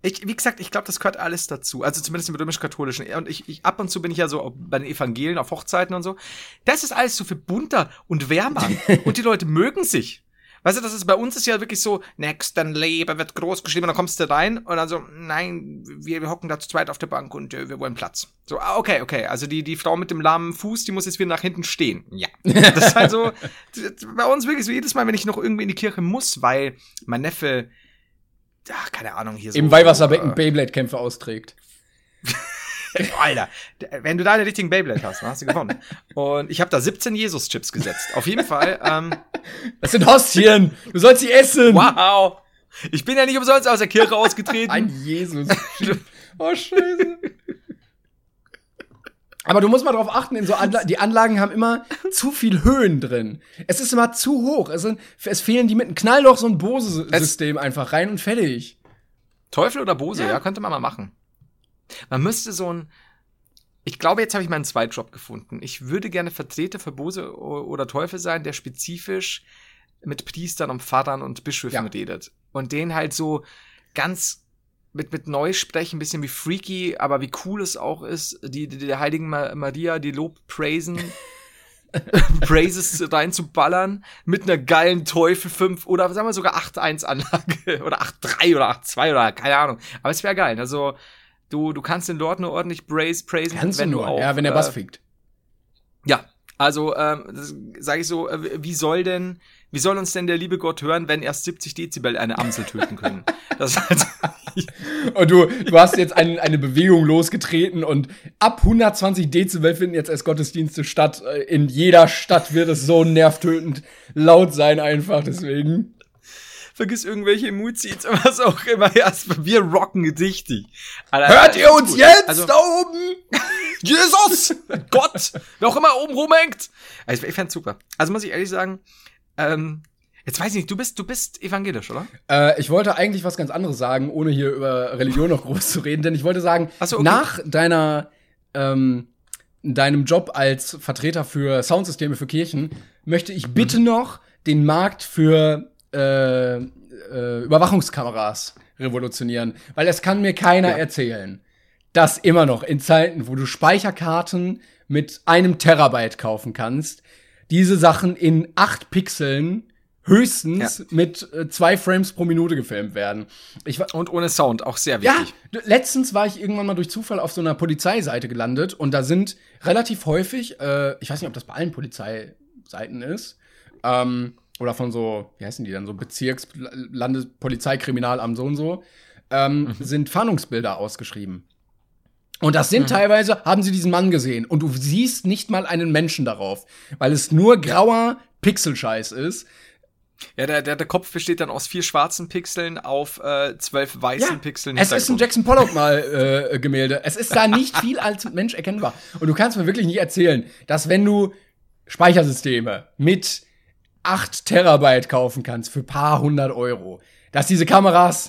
[SPEAKER 4] Ich, wie gesagt, ich glaube, das gehört alles dazu. Also zumindest im römisch-katholischen. Und ich, ich, ab und zu bin ich ja so bei den Evangelien auf Hochzeiten und so. Das ist alles so viel bunter und wärmer. Und die Leute mögen sich. Weißt du, das ist, bei uns ist ja wirklich so, nächsten Leben wird groß geschrieben, und dann kommst du rein und dann so, nein, wir, wir hocken da zu zweit auf der Bank und äh, wir wollen Platz. So, ah, okay, okay, also die, die Frau mit dem lahmen Fuß, die muss jetzt wieder nach hinten stehen. Ja. Das ist halt so, bei uns wirklich so jedes Mal, wenn ich noch irgendwie in die Kirche muss, weil mein Neffe, ach, keine Ahnung, hier so.
[SPEAKER 3] Im Weihwasserbecken äh, Beyblade-Kämpfe austrägt.
[SPEAKER 4] Alter, wenn du da den richtigen Beyblade hast, dann hast du gewonnen. Und ich habe da siebzehn Jesus-Chips gesetzt. Auf jeden Fall. Ähm,
[SPEAKER 3] das sind Hostien. Du sollst sie essen.
[SPEAKER 4] Wow. Ich bin ja nicht umsonst aus der Kirche ausgetreten.
[SPEAKER 3] Ein Jesus-Chip. Oh, Scheiße. Aber du musst mal drauf achten, in so Anla- die Anlagen haben immer zu viel Höhen drin. Es ist immer zu hoch. Es, sind, es fehlen die mit einem Knallloch so ein Bose-System einfach rein und fertig.
[SPEAKER 4] Teufel oder Bose, ja, ja könnte man mal machen. Man müsste so ein, ich glaube, jetzt habe ich meinen Zweitjob gefunden. Ich würde gerne Vertreter für Bose oder Teufel sein, der spezifisch mit Priestern und Pfarrern und Bischöfen ja. redet. Und den halt so ganz mit, mit Neusprechen, ein bisschen wie freaky, aber wie cool es auch ist, die, die der heiligen Maria, die Lobpreisen, Praises reinzuballern, mit einer geilen Teufel fünf oder sagen wir sogar acht eins Anlage oder acht drei oder acht zwei oder keine Ahnung. Aber es wäre geil, also Du, du kannst den Lord nur ordentlich praise, praisen,
[SPEAKER 3] kannst
[SPEAKER 4] wenn
[SPEAKER 3] du nur,
[SPEAKER 4] auch,
[SPEAKER 3] ja, wenn der Bass fickt.
[SPEAKER 4] Ja, also, ähm, sage ich so, äh, wie soll denn, wie soll uns denn der liebe Gott hören, wenn erst siebzig Dezibel eine Amsel töten können? Das heißt,
[SPEAKER 3] und du, du hast jetzt ein, eine Bewegung losgetreten und ab hundertzwanzig Dezibel finden jetzt erst Gottesdienste statt. In jeder Stadt wird es so nervtötend laut sein einfach, deswegen.
[SPEAKER 4] Vergiss irgendwelche Emojis, was auch immer. Erst, wir rocken richtig.
[SPEAKER 3] Alter, hört ihr uns gut. Jetzt also, da oben?
[SPEAKER 4] Jesus! Gott! Wer auch immer oben rumhängt. Also, ich fand's super. Also muss ich ehrlich sagen, ähm, jetzt weiß ich nicht, du bist, du bist evangelisch, oder?
[SPEAKER 3] Äh, ich wollte eigentlich was ganz anderes sagen, ohne hier über Religion noch groß zu reden, denn ich wollte sagen, so, okay. nach deiner, ähm, deinem Job als Vertreter für Soundsysteme für Kirchen möchte ich bitte mhm. noch den Markt für Äh, äh, Überwachungskameras revolutionieren. Weil es kann mir keiner ja. erzählen, dass immer noch in Zeiten, wo du Speicherkarten mit einem Terabyte kaufen kannst, diese Sachen in acht Pixeln höchstens ja. mit äh, zwei Frames pro Minute gefilmt werden. Ich war,
[SPEAKER 4] und ohne Sound, auch sehr wichtig.
[SPEAKER 3] Ja, letztens war ich irgendwann mal durch Zufall auf so einer Polizeiseite gelandet und da sind relativ häufig, äh, ich weiß nicht, ob das bei allen Polizeiseiten ist, ähm, oder von so, wie heißen die dann, so Bezirks-, Landes-, Polizeikriminalamt so und so, ähm, mhm. sind Fahndungsbilder ausgeschrieben. Und das sind mhm. teilweise, haben sie diesen Mann gesehen und du siehst nicht mal einen Menschen darauf, weil es nur grauer Pixelscheiß ist.
[SPEAKER 4] Ja, der, der, der Kopf besteht dann aus vier schwarzen Pixeln auf äh, zwölf weißen ja, Pixeln.
[SPEAKER 3] Es ist ein Jackson Pollock mal äh, Gemälde. Es ist da nicht viel als Mensch erkennbar. Und du kannst mir wirklich nicht erzählen, dass wenn du Speichersysteme mit acht Terabyte kaufen kannst für paar hundert Euro, dass diese Kameras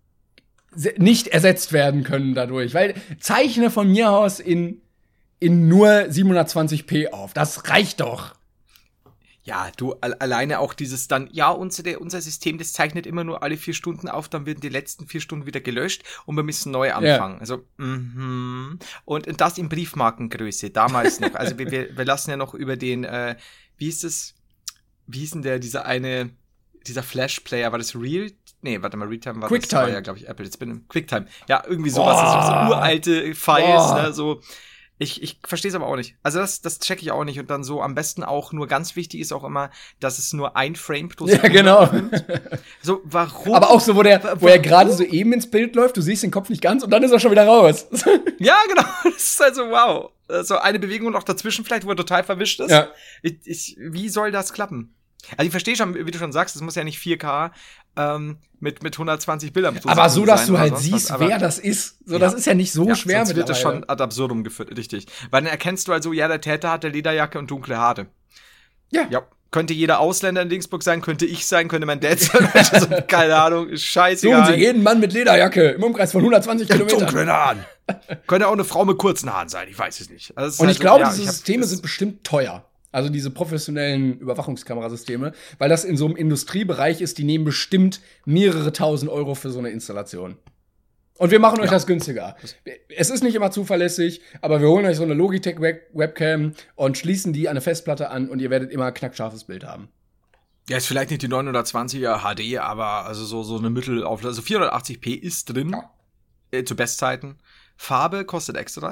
[SPEAKER 3] nicht ersetzt werden können dadurch. Weil zeichne von mir aus in, in nur siebenhundertzwanzig p auf. Das reicht doch.
[SPEAKER 4] Ja, du, alleine auch dieses dann, ja, unser, unser System, das zeichnet immer nur alle vier Stunden auf, dann werden die letzten vier Stunden wieder gelöscht und wir müssen neu anfangen. Ja. Also, mhm. Und das in Briefmarkengröße, damals noch. Also wir, wir, wir lassen ja noch über den, äh, wie ist es, wie hieß denn der, dieser eine, dieser Flash-Player, war das Real? Nee, warte mal, Realtime war
[SPEAKER 3] QuickTime.
[SPEAKER 4] Das war ja, glaube ich, Apple. Jetzt bin ich QuickTime. Ja, irgendwie sowas. Oh. Das ist so uralte Files, oh. ne, so. Ich, ich verstehe es aber auch nicht. Also das, das check ich auch nicht. Und dann so am besten auch nur, ganz wichtig ist auch immer, dass es nur ein Frame pro
[SPEAKER 3] Sekunde ja, genau.
[SPEAKER 4] nimmt. So, warum?
[SPEAKER 3] Aber auch so, wo der, wo er gerade so eben ins Bild läuft, du siehst den Kopf nicht ganz und dann ist er schon wieder raus.
[SPEAKER 4] Ja, genau. Das ist halt so, wow. So eine Bewegung noch dazwischen vielleicht, wo er total verwischt ist.
[SPEAKER 3] Ja.
[SPEAKER 4] Ich, ich, wie soll das klappen? Also ich verstehe schon, wie du schon sagst, es muss ja nicht vier K ähm, mit, mit hundertzwanzig Bildern pro
[SPEAKER 3] Aber so, dass du halt siehst, was, wer das ist. So, ja. Das ist ja nicht so ja, schwer
[SPEAKER 4] mit wird das schon ad absurdum geführt, richtig. Weil dann erkennst du halt so, ja, der Täter hat eine Lederjacke und dunkle Haare. Ja. Ja. Könnte jeder Ausländer in Dingsburg sein, könnte ich sein, könnte mein Dad sein. Also, keine Ahnung, ist scheißegal.
[SPEAKER 3] Suchen Sie jeden Mann mit Lederjacke im Umkreis von hundertzwanzig Kilometern.
[SPEAKER 4] Dunklen Haaren. Könnte auch eine Frau mit kurzen Haaren sein, ich weiß es nicht.
[SPEAKER 3] Also, und ich halt glaube, so, ja, diese Systeme sind bestimmt teuer. Also diese professionellen Überwachungskamerasysteme, weil das in so einem Industriebereich ist, die nehmen bestimmt mehrere tausend Euro für so eine Installation. Und wir machen euch ja. das günstiger. Es ist nicht immer zuverlässig, aber wir holen euch so eine Logitech-Webcam und schließen die an eine Festplatte an und ihr werdet immer ein knackscharfes Bild haben.
[SPEAKER 4] Ja, ist vielleicht nicht die neunhundertzwanziger H D, aber also so, so eine Mittelauflösung. Also vierhundertachtzig p ist drin, ja. äh, zu Bestzeiten. Farbe kostet extra.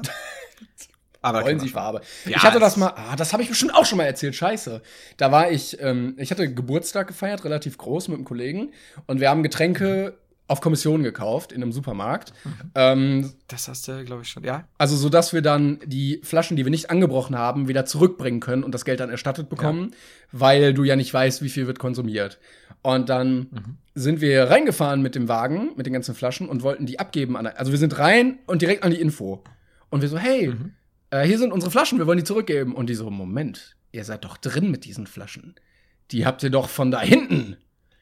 [SPEAKER 3] Aber wollen Sie Farbe? Ja, ich hatte das mal, ah, das habe ich bestimmt auch schon mal erzählt, scheiße. Da war ich, ähm, ich hatte Geburtstag gefeiert, relativ groß mit einem Kollegen. Und wir haben Getränke mhm. auf Kommission gekauft in einem Supermarkt. Mhm. Ähm,
[SPEAKER 4] das hast du, glaube ich, schon, ja.
[SPEAKER 3] Also, so dass wir dann die Flaschen, die wir nicht angebrochen haben, wieder zurückbringen können und das Geld dann erstattet bekommen, ja. weil du ja nicht weißt, wie viel wird konsumiert. Und dann mhm. sind wir reingefahren mit dem Wagen, mit den ganzen Flaschen und wollten die abgeben. An, also, wir sind rein und direkt an die Info. Und wir so, hey, mhm. äh, hier sind unsere Flaschen, wir wollen die zurückgeben. Und die so, Moment, ihr seid doch drin mit diesen Flaschen. Die habt ihr doch von da hinten.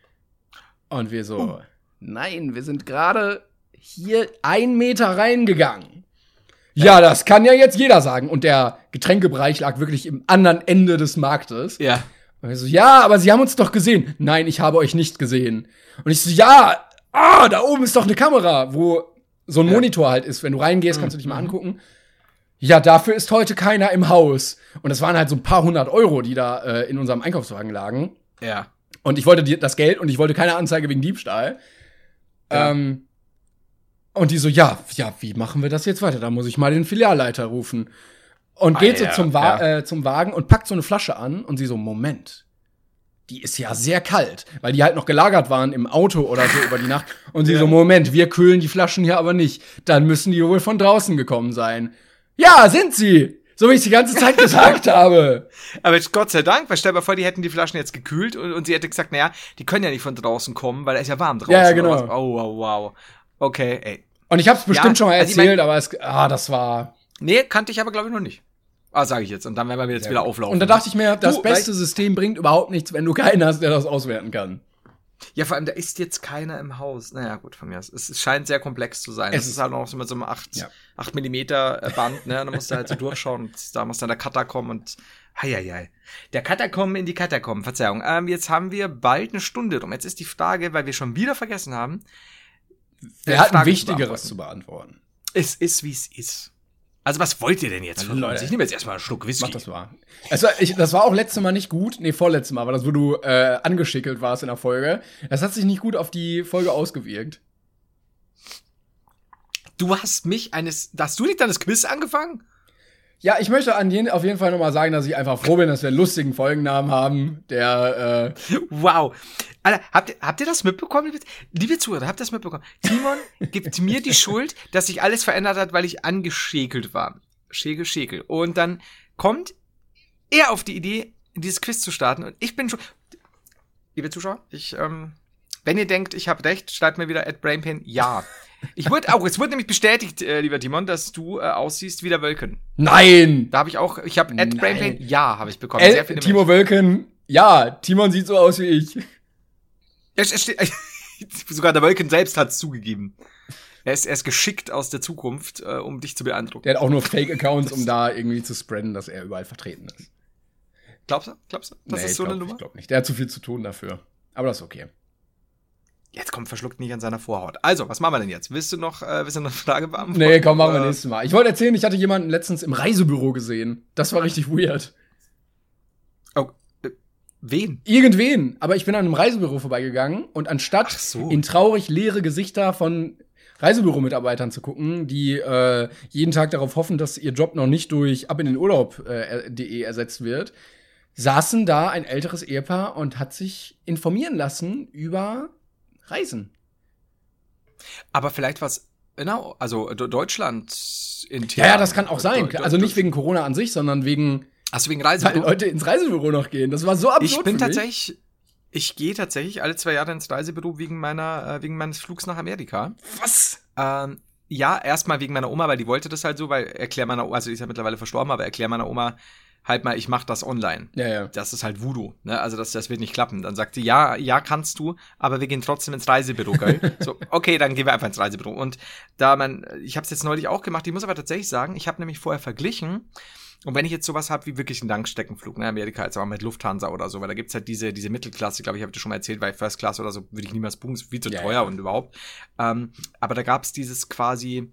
[SPEAKER 3] Und wir so, oh. Nein, wir sind gerade hier einen Meter reingegangen. Ja, das kann ja jetzt jeder sagen. Und der Getränkebereich lag wirklich im anderen Ende des Marktes.
[SPEAKER 4] Ja.
[SPEAKER 3] Und wir so, ja, aber Sie haben uns doch gesehen. Nein, ich habe euch nicht gesehen. Und ich so, ja, ah, da oben ist doch eine Kamera, wo so ein ja. Monitor halt ist. Wenn du reingehst, kannst du dich mal angucken. Ja, dafür ist heute keiner im Haus. Und das waren halt so ein paar hundert Euro, die da äh, in unserem Einkaufswagen lagen.
[SPEAKER 4] Ja.
[SPEAKER 3] Und ich wollte die, das Geld und ich wollte keine Anzeige wegen Diebstahl. Ja. Ähm, und die so, ja, ja, wie machen wir das jetzt weiter? Da muss ich mal den Filialleiter rufen. Und geht ah, ja, so zum, Wa- ja. äh, zum Wagen und packt so eine Flasche an und sie so, Moment, die ist ja sehr kalt, weil die halt noch gelagert waren im Auto oder so über die Nacht. Und sie ja. so, Moment, wir kühlen die Flaschen hier aber nicht. Dann müssen die wohl von draußen gekommen sein. Ja, sind sie! So wie ich die ganze Zeit gesagt habe.
[SPEAKER 4] Aber jetzt Gott sei Dank, weil stell dir mal vor, die hätten die Flaschen jetzt gekühlt und, und sie hätte gesagt, naja, die können ja nicht von draußen kommen, weil es ist ja warm draußen.
[SPEAKER 3] Ja, ja genau.
[SPEAKER 4] Oh, wow, wow. Okay, ey.
[SPEAKER 3] Und ich hab's bestimmt ja, schon mal erzählt, also ich mein, aber es, ah, das war...
[SPEAKER 4] Nee, kannte ich aber, glaube ich, noch nicht. Ah, sage ich jetzt. Und dann werden wir jetzt ja, wieder auflaufen.
[SPEAKER 3] Und da dachte ich mir, das du, beste System bringt überhaupt nichts, wenn du keinen hast, der das auswerten kann.
[SPEAKER 4] Ja, vor allem, da ist jetzt keiner im Haus. Naja, gut, von mir aus. Es, es scheint sehr komplex zu sein. Es, es ist halt noch so mit so einem acht Millimeter Band, ne? Da musst du halt so durchschauen und da muss dann der Cutter kommen und heieiei. Der Cutter kommen in die Katakomben, Verzeihung. Ähm, jetzt haben wir bald eine Stunde drum. Jetzt ist die Frage, weil wir schon wieder vergessen haben.
[SPEAKER 3] Wir hatten Wichtigeres zu beantworten.
[SPEAKER 4] Es ist, wie es ist. Also, was wollt ihr denn jetzt von uns? Ich nehme jetzt erstmal einen Schluck Whisky.
[SPEAKER 3] Mach das mal. Also, ich, das war auch letztes Mal nicht gut. Nee, vorletztes Mal, weil das, wo du äh, angeschickelt warst in der Folge. Das hat sich nicht gut auf die Folge ausgewirkt.
[SPEAKER 4] Du hast mich eines, hast du nicht dann das Quiz angefangen?
[SPEAKER 3] Ja, ich möchte an jeden, auf jeden Fall nochmal sagen, dass ich einfach froh bin, dass wir einen lustigen Folgennamen haben, der, äh
[SPEAKER 4] Wow. Alter, habt ihr, habt ihr das mitbekommen? Liebe, liebe Zuhörer, habt ihr das mitbekommen? Timon gibt mir die Schuld, dass sich alles verändert hat, weil ich angeschäkelt war. Schäkel, Schäkel. Und dann kommt er auf die Idee, dieses Quiz zu starten. Und ich bin schon, liebe Zuschauer, ich, ähm, wenn ihr denkt, ich habe recht, schreibt mir wieder at brainpain, ja. Ich wurde auch, es wurde nämlich bestätigt, äh, lieber Timon, dass du äh, aussiehst wie der Wölken.
[SPEAKER 3] Nein!
[SPEAKER 4] Da habe ich auch, ich habe at brainpain, ja, habe ich bekommen.
[SPEAKER 3] Äh, Sehr viele Timo Menschen. Wölken, ja, Timon sieht so aus wie ich.
[SPEAKER 4] Es, es steht, sogar der Wölken selbst hat es zugegeben. Er ist, er ist geschickt aus der Zukunft, äh, um dich zu beeindrucken.
[SPEAKER 3] Der hat auch nur Fake-Accounts, um da irgendwie zu spreaden, dass er überall vertreten ist.
[SPEAKER 4] Glaubst du? Glaubst du? Das
[SPEAKER 3] nee,
[SPEAKER 4] ist so
[SPEAKER 3] glaub,
[SPEAKER 4] eine Nummer?
[SPEAKER 3] Ich glaube nicht. Der hat zu viel zu tun dafür. Aber das ist okay.
[SPEAKER 4] Jetzt kommt verschluckt nicht an seiner Vorhaut. Also, was machen wir denn jetzt? Willst du noch, äh, willst du noch eine Frage beantworten?
[SPEAKER 3] Nee, komm, machen wir äh, nächstes Mal. Ich wollte erzählen, ich hatte jemanden letztens im Reisebüro gesehen. Das war richtig weird.
[SPEAKER 4] Oh, äh, wen?
[SPEAKER 3] Irgendwen. Aber ich bin an einem Reisebüro vorbeigegangen und anstatt
[SPEAKER 4] so.
[SPEAKER 3] in traurig leere Gesichter von Reisebüro-Mitarbeitern zu gucken, die äh, jeden Tag darauf hoffen, dass ihr Job noch nicht durch ab in den Urlaub punkt de ersetzt wird, saßen da ein älteres Ehepaar und hat sich informieren lassen über Reisen.
[SPEAKER 4] Aber vielleicht was, genau, also Deutschland intern.
[SPEAKER 3] Ja, ja, das kann auch sein. Also nicht wegen Corona an sich, sondern wegen,
[SPEAKER 4] also wegen Reisebüro.
[SPEAKER 3] weil Leute ins Reisebüro noch gehen. Das war so absurd.
[SPEAKER 4] Ich bin
[SPEAKER 3] für
[SPEAKER 4] tatsächlich,
[SPEAKER 3] mich.
[SPEAKER 4] ich gehe tatsächlich alle zwei Jahre ins Reisebüro wegen meiner, äh, wegen meines Flugs nach Amerika.
[SPEAKER 3] Was?
[SPEAKER 4] Ähm, ja, erstmal wegen meiner Oma, weil die wollte das halt so, weil erklär meiner Oma, also die ist ja mittlerweile verstorben, aber erklär meiner Oma, halt mal, ich mach das online.
[SPEAKER 3] Ja, ja.
[SPEAKER 4] Das ist halt Voodoo, ne? Also das, das wird nicht klappen. Dann sagt sie, ja, ja, kannst du, aber wir gehen trotzdem ins Reisebüro, gell? So, okay, dann gehen wir einfach ins Reisebüro. Und da man, ich habe es jetzt neulich auch gemacht, ich muss aber tatsächlich sagen, ich habe nämlich vorher verglichen. Und wenn ich jetzt sowas habe wie wirklich einen Langstreckenflug, ne, Amerika, jetzt aber mit Lufthansa oder so, weil da gibt's halt diese diese Mittelklasse, glaube ich, habe ich dir schon mal erzählt, weil First Class oder so würde ich niemals buchen, ist viel zu
[SPEAKER 3] Ja,
[SPEAKER 4] teuer
[SPEAKER 3] ja.
[SPEAKER 4] und überhaupt. Ähm, aber da gab's dieses quasi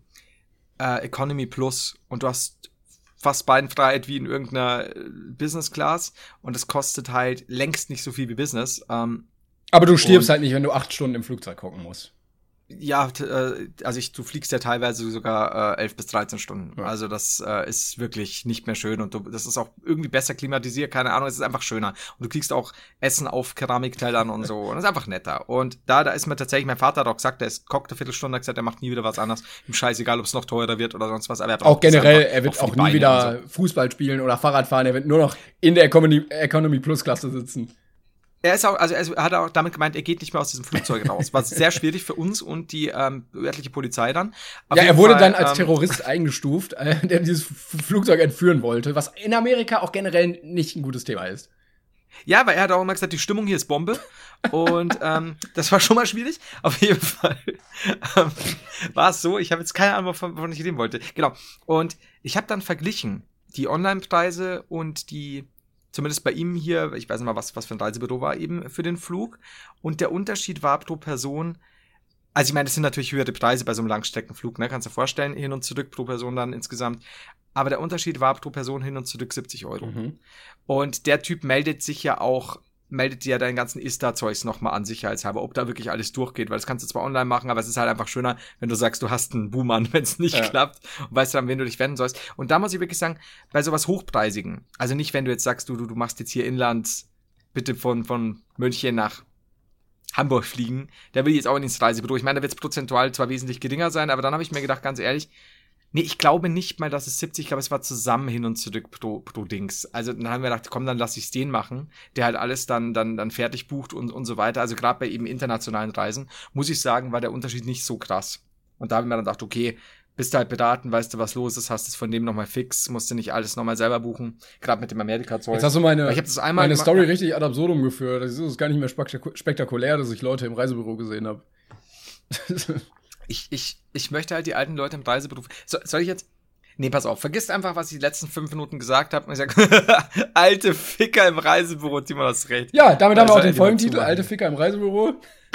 [SPEAKER 4] äh, Economy Plus und du hast fast Beinfreiheit wie in irgendeiner äh, Business Class und es kostet halt längst nicht so viel wie Business. Ähm,
[SPEAKER 3] Aber du stirbst
[SPEAKER 4] Und-
[SPEAKER 3] halt nicht, wenn du acht Stunden im Flugzeug hocken musst.
[SPEAKER 4] Ja, t- äh, also ich, du fliegst ja teilweise sogar äh, elf bis dreizehn Stunden.
[SPEAKER 3] Ja.
[SPEAKER 4] Also das äh, ist wirklich nicht mehr schön und du, das ist auch irgendwie besser klimatisiert, keine Ahnung, es ist einfach schöner. Und du kriegst auch Essen auf Keramikteilern und so und das ist einfach netter. Und da, da ist mir tatsächlich, mein Vater hat auch gesagt, der ist kockt eine Viertelstunde, hat gesagt, er macht nie wieder was anderes. Ihm scheißegal, ob es noch teurer wird oder sonst was. Aber er
[SPEAKER 3] Auch
[SPEAKER 4] braucht es
[SPEAKER 3] generell,
[SPEAKER 4] einfach,
[SPEAKER 3] er wird
[SPEAKER 4] für die
[SPEAKER 3] auch nie
[SPEAKER 4] Beine
[SPEAKER 3] wieder
[SPEAKER 4] und so.
[SPEAKER 3] Fußball spielen oder Fahrrad fahren, er wird nur noch in der Economy, Economy Plus Klasse sitzen.
[SPEAKER 4] Er ist auch, also er hat auch damit gemeint, er geht nicht mehr aus diesem Flugzeug raus. War sehr schwierig für uns und die ähm, örtliche Polizei dann. Auf
[SPEAKER 3] Ja,
[SPEAKER 4] jeden
[SPEAKER 3] er wurde
[SPEAKER 4] Fall,
[SPEAKER 3] dann als
[SPEAKER 4] ähm,
[SPEAKER 3] Terrorist eingestuft, äh, der dieses F- Flugzeug entführen wollte, was in Amerika auch generell nicht ein gutes Thema ist.
[SPEAKER 4] Ja, weil er hat auch immer gesagt, die Stimmung hier ist Bombe. Und ähm, das war schon mal schwierig. Auf jeden Fall ähm, war es so, ich habe jetzt keine Ahnung, wovon, wovon ich reden wollte. Genau. Und ich habe dann verglichen die Online-Preise und die, zumindest bei ihm hier, ich weiß nicht mal, was, was für ein Reisebüro war eben für den Flug. Und der Unterschied war pro Person, also ich meine, das sind natürlich höhere Preise bei so einem Langstreckenflug, ne? Kannst du dir vorstellen, hin und zurück pro Person dann insgesamt. Aber der Unterschied war pro Person hin und zurück siebzig Euro.
[SPEAKER 3] Mhm.
[SPEAKER 4] Und der Typ meldet sich ja auch, meldet dir ja deinen ganzen Insta-Zeugs nochmal an, sicherheitshalber, ob da wirklich alles durchgeht, weil das kannst du zwar online machen, aber es ist halt einfach schöner, wenn du sagst, du hast einen Boom an, wenn es nicht
[SPEAKER 3] Ja.
[SPEAKER 4] klappt und weißt dann, wen du dich wenden sollst. Und da muss ich wirklich sagen, bei sowas Hochpreisigen, also nicht, wenn du jetzt sagst, du, du, du machst jetzt hier Inland, bitte von, von München nach Hamburg fliegen, da will ich jetzt auch nicht ins Reisebüro. Ich meine, da wird es prozentual zwar wesentlich geringer sein, aber dann habe ich mir gedacht, ganz ehrlich, nee, ich glaube nicht mal, dass es siebzig, ich glaube, es war zusammen hin und zurück pro, pro Dings. Also dann haben wir gedacht, komm, dann lass ich's den machen, der halt alles dann, dann, dann fertig bucht und, und so weiter. Also gerade bei eben internationalen Reisen, muss ich sagen, war der Unterschied nicht so krass. Und da habe ich mir dann gedacht, okay, bist du halt beraten, weißt du, was los ist, hast es von dem nochmal fix, musst du nicht alles nochmal selber buchen, gerade mit dem Amerika-Zeug.
[SPEAKER 3] Jetzt hast du meine,
[SPEAKER 4] Weil ich hab das einmal
[SPEAKER 3] meine
[SPEAKER 4] gemacht-
[SPEAKER 3] Story richtig ad absurdum geführt. Das ist gar nicht mehr spektaku- spektakulär, dass ich Leute im Reisebüro gesehen habe.
[SPEAKER 4] Ich, ich, ich möchte halt die alten Leute im Reiseberuf. So, soll ich jetzt. Nee, pass auf, vergiss einfach, was ich die letzten fünf Minuten gesagt habe. Und ich sag, alte Ficker im Reisebüro, Timon, hast recht.
[SPEAKER 3] Ja, damit haben wir
[SPEAKER 4] Also,
[SPEAKER 3] auch den
[SPEAKER 4] die
[SPEAKER 3] Folgentitel,
[SPEAKER 4] mal zumachen.
[SPEAKER 3] Alte Ficker im Reisebüro.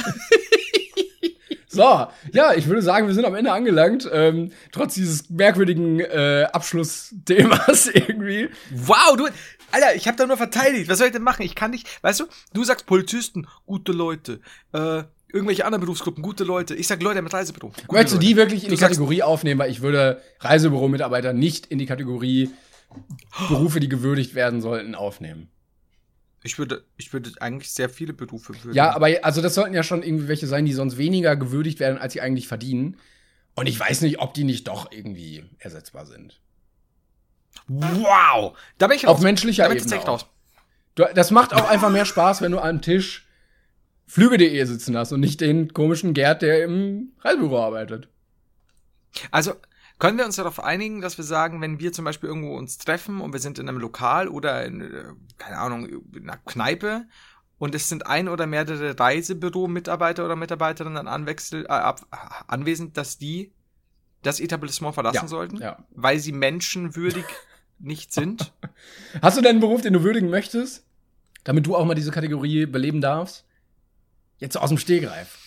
[SPEAKER 3] So, ja, ich würde sagen, wir sind am Ende angelangt, ähm, trotz dieses merkwürdigen äh, Abschlussthemas irgendwie.
[SPEAKER 4] Wow, du. Alter, ich habe da nur verteidigt. Was soll ich denn machen? Ich kann nicht. Weißt du, du sagst Polizisten, gute Leute. Äh, irgendwelche anderen Berufsgruppen, gute Leute. Ich sag Leute mit Reisebüro. Gute
[SPEAKER 3] Möchtest du die
[SPEAKER 4] Leute.
[SPEAKER 3] wirklich in
[SPEAKER 4] Du
[SPEAKER 3] die
[SPEAKER 4] sagst-
[SPEAKER 3] Kategorie aufnehmen, weil ich würde Reisebüro-Mitarbeiter nicht in die Kategorie Berufe, die gewürdigt werden sollten, aufnehmen.
[SPEAKER 4] Ich würde, ich würde eigentlich sehr viele Berufe würden.
[SPEAKER 3] Ja, aber also das sollten ja schon irgendwie welche sein, die sonst weniger gewürdigt werden, als sie eigentlich verdienen. Und ich weiß nicht, ob die nicht doch irgendwie ersetzbar sind.
[SPEAKER 4] Wow! Da bin ich raus.
[SPEAKER 3] Auf menschlicher
[SPEAKER 4] da bin ich
[SPEAKER 3] Ebene
[SPEAKER 4] tatsächlich
[SPEAKER 3] auch.
[SPEAKER 4] raus.
[SPEAKER 3] Du, das macht auch einfach mehr Spaß, wenn du am Tisch Flüge punkt de sitzen hast und nicht den komischen Gerd, der im Reisebüro arbeitet.
[SPEAKER 4] Also, können wir uns darauf einigen, dass wir sagen, wenn wir zum Beispiel irgendwo uns treffen und wir sind in einem Lokal oder in, äh, keine Ahnung, in einer Kneipe und es sind ein oder mehrere Reisebüro-Mitarbeiter oder Mitarbeiterinnen anwechsel, äh, ab, anwesend, dass die das Etablissement verlassen
[SPEAKER 3] Ja,
[SPEAKER 4] sollten,
[SPEAKER 3] ja.
[SPEAKER 4] weil sie menschenwürdig nicht sind?
[SPEAKER 3] Hast du denn einen Beruf, den du würdigen möchtest? Damit du auch mal diese Kategorie beleben darfst? Jetzt so aus dem Stehgreif.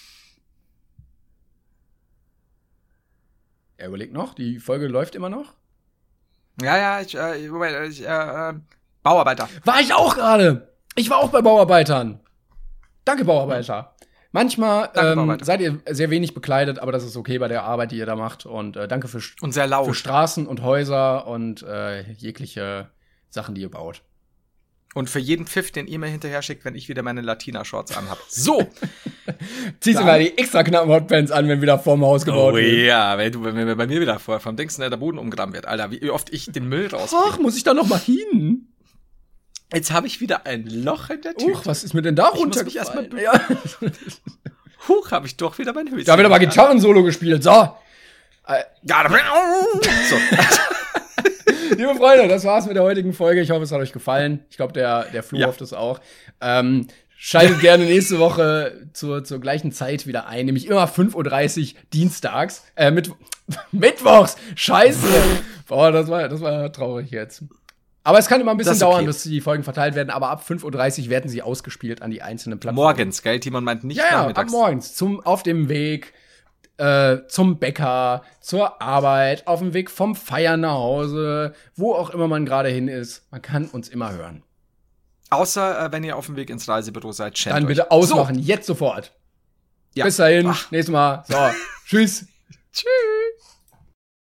[SPEAKER 3] Er überlegt noch, die Folge läuft immer noch.
[SPEAKER 4] Ja, ja, ich, äh, Moment, ich, äh, äh, Bauarbeiter.
[SPEAKER 3] War ich auch gerade. Ich war auch bei Bauarbeitern. Danke, Bauarbeiter. Manchmal
[SPEAKER 4] Danke,
[SPEAKER 3] ähm,
[SPEAKER 4] Bauarbeiter.
[SPEAKER 3] seid ihr sehr wenig bekleidet, aber das ist okay bei der Arbeit, die ihr da macht. Und äh, danke für,
[SPEAKER 4] Und sehr laut.
[SPEAKER 3] für Straßen und Häuser und äh, jegliche Sachen, die ihr baut.
[SPEAKER 4] Und für jeden Pfiff, den ihr mir hinterher schickt, wenn ich wieder meine Latina-Shorts anhab. So!
[SPEAKER 3] Ziehst du mal die extra knappen Hotpants an, wenn wieder vorm Haus gebaut
[SPEAKER 4] Oh
[SPEAKER 3] wird.
[SPEAKER 4] ja, wenn, du, wenn wir bei mir wieder vor, vom Dings, ne, der Boden umgraben wird. Alter, wie oft ich den Müll raus.
[SPEAKER 3] Ach, muss ich da noch mal hin?
[SPEAKER 4] Jetzt habe ich wieder ein Loch in der Tüte.
[SPEAKER 3] Uch, was ist mir denn da
[SPEAKER 4] Ich muss mich
[SPEAKER 3] runtergefallen?
[SPEAKER 4] erst mal
[SPEAKER 3] Ja.
[SPEAKER 4] Huch, habe ich doch wieder mein Höschen.
[SPEAKER 3] Da wird aber Gitarrensolo gespielt. So.
[SPEAKER 4] Ja, da so.
[SPEAKER 3] Liebe Freunde, das war's mit der heutigen Folge. Ich hoffe, es hat euch gefallen. Ich glaube, der, der Flo
[SPEAKER 4] Ja.
[SPEAKER 3] hofft es auch. Ähm, schaltet gerne nächste Woche zur, zur gleichen Zeit wieder ein, nämlich immer fünf Uhr dreißig dienstags. Äh, mit, Mittwochs. Scheiße. Boah, das war, das war traurig jetzt. Aber es kann immer ein bisschen
[SPEAKER 4] Das ist okay.
[SPEAKER 3] dauern, bis die Folgen verteilt werden. Aber ab fünf Uhr dreißig werden sie ausgespielt an die einzelnen Plattformen.
[SPEAKER 4] Morgens, gell? Timon meint nicht
[SPEAKER 3] Ja, ja, ab
[SPEAKER 4] nachmittags.
[SPEAKER 3] morgens. Zum, auf dem Weg äh, zum Bäcker, zur Arbeit, auf dem Weg vom Feiern nach Hause, wo auch immer man gerade hin ist. Man kann uns immer hören.
[SPEAKER 4] Außer, äh, wenn ihr auf dem Weg ins Reisebüro seid, schämt
[SPEAKER 3] Dann
[SPEAKER 4] euch.
[SPEAKER 3] bitte ausmachen, jetzt sofort.
[SPEAKER 4] Ja.
[SPEAKER 3] Bis dahin,
[SPEAKER 4] Ach.
[SPEAKER 3] nächstes Mal. So, tschüss.
[SPEAKER 4] Tschüss.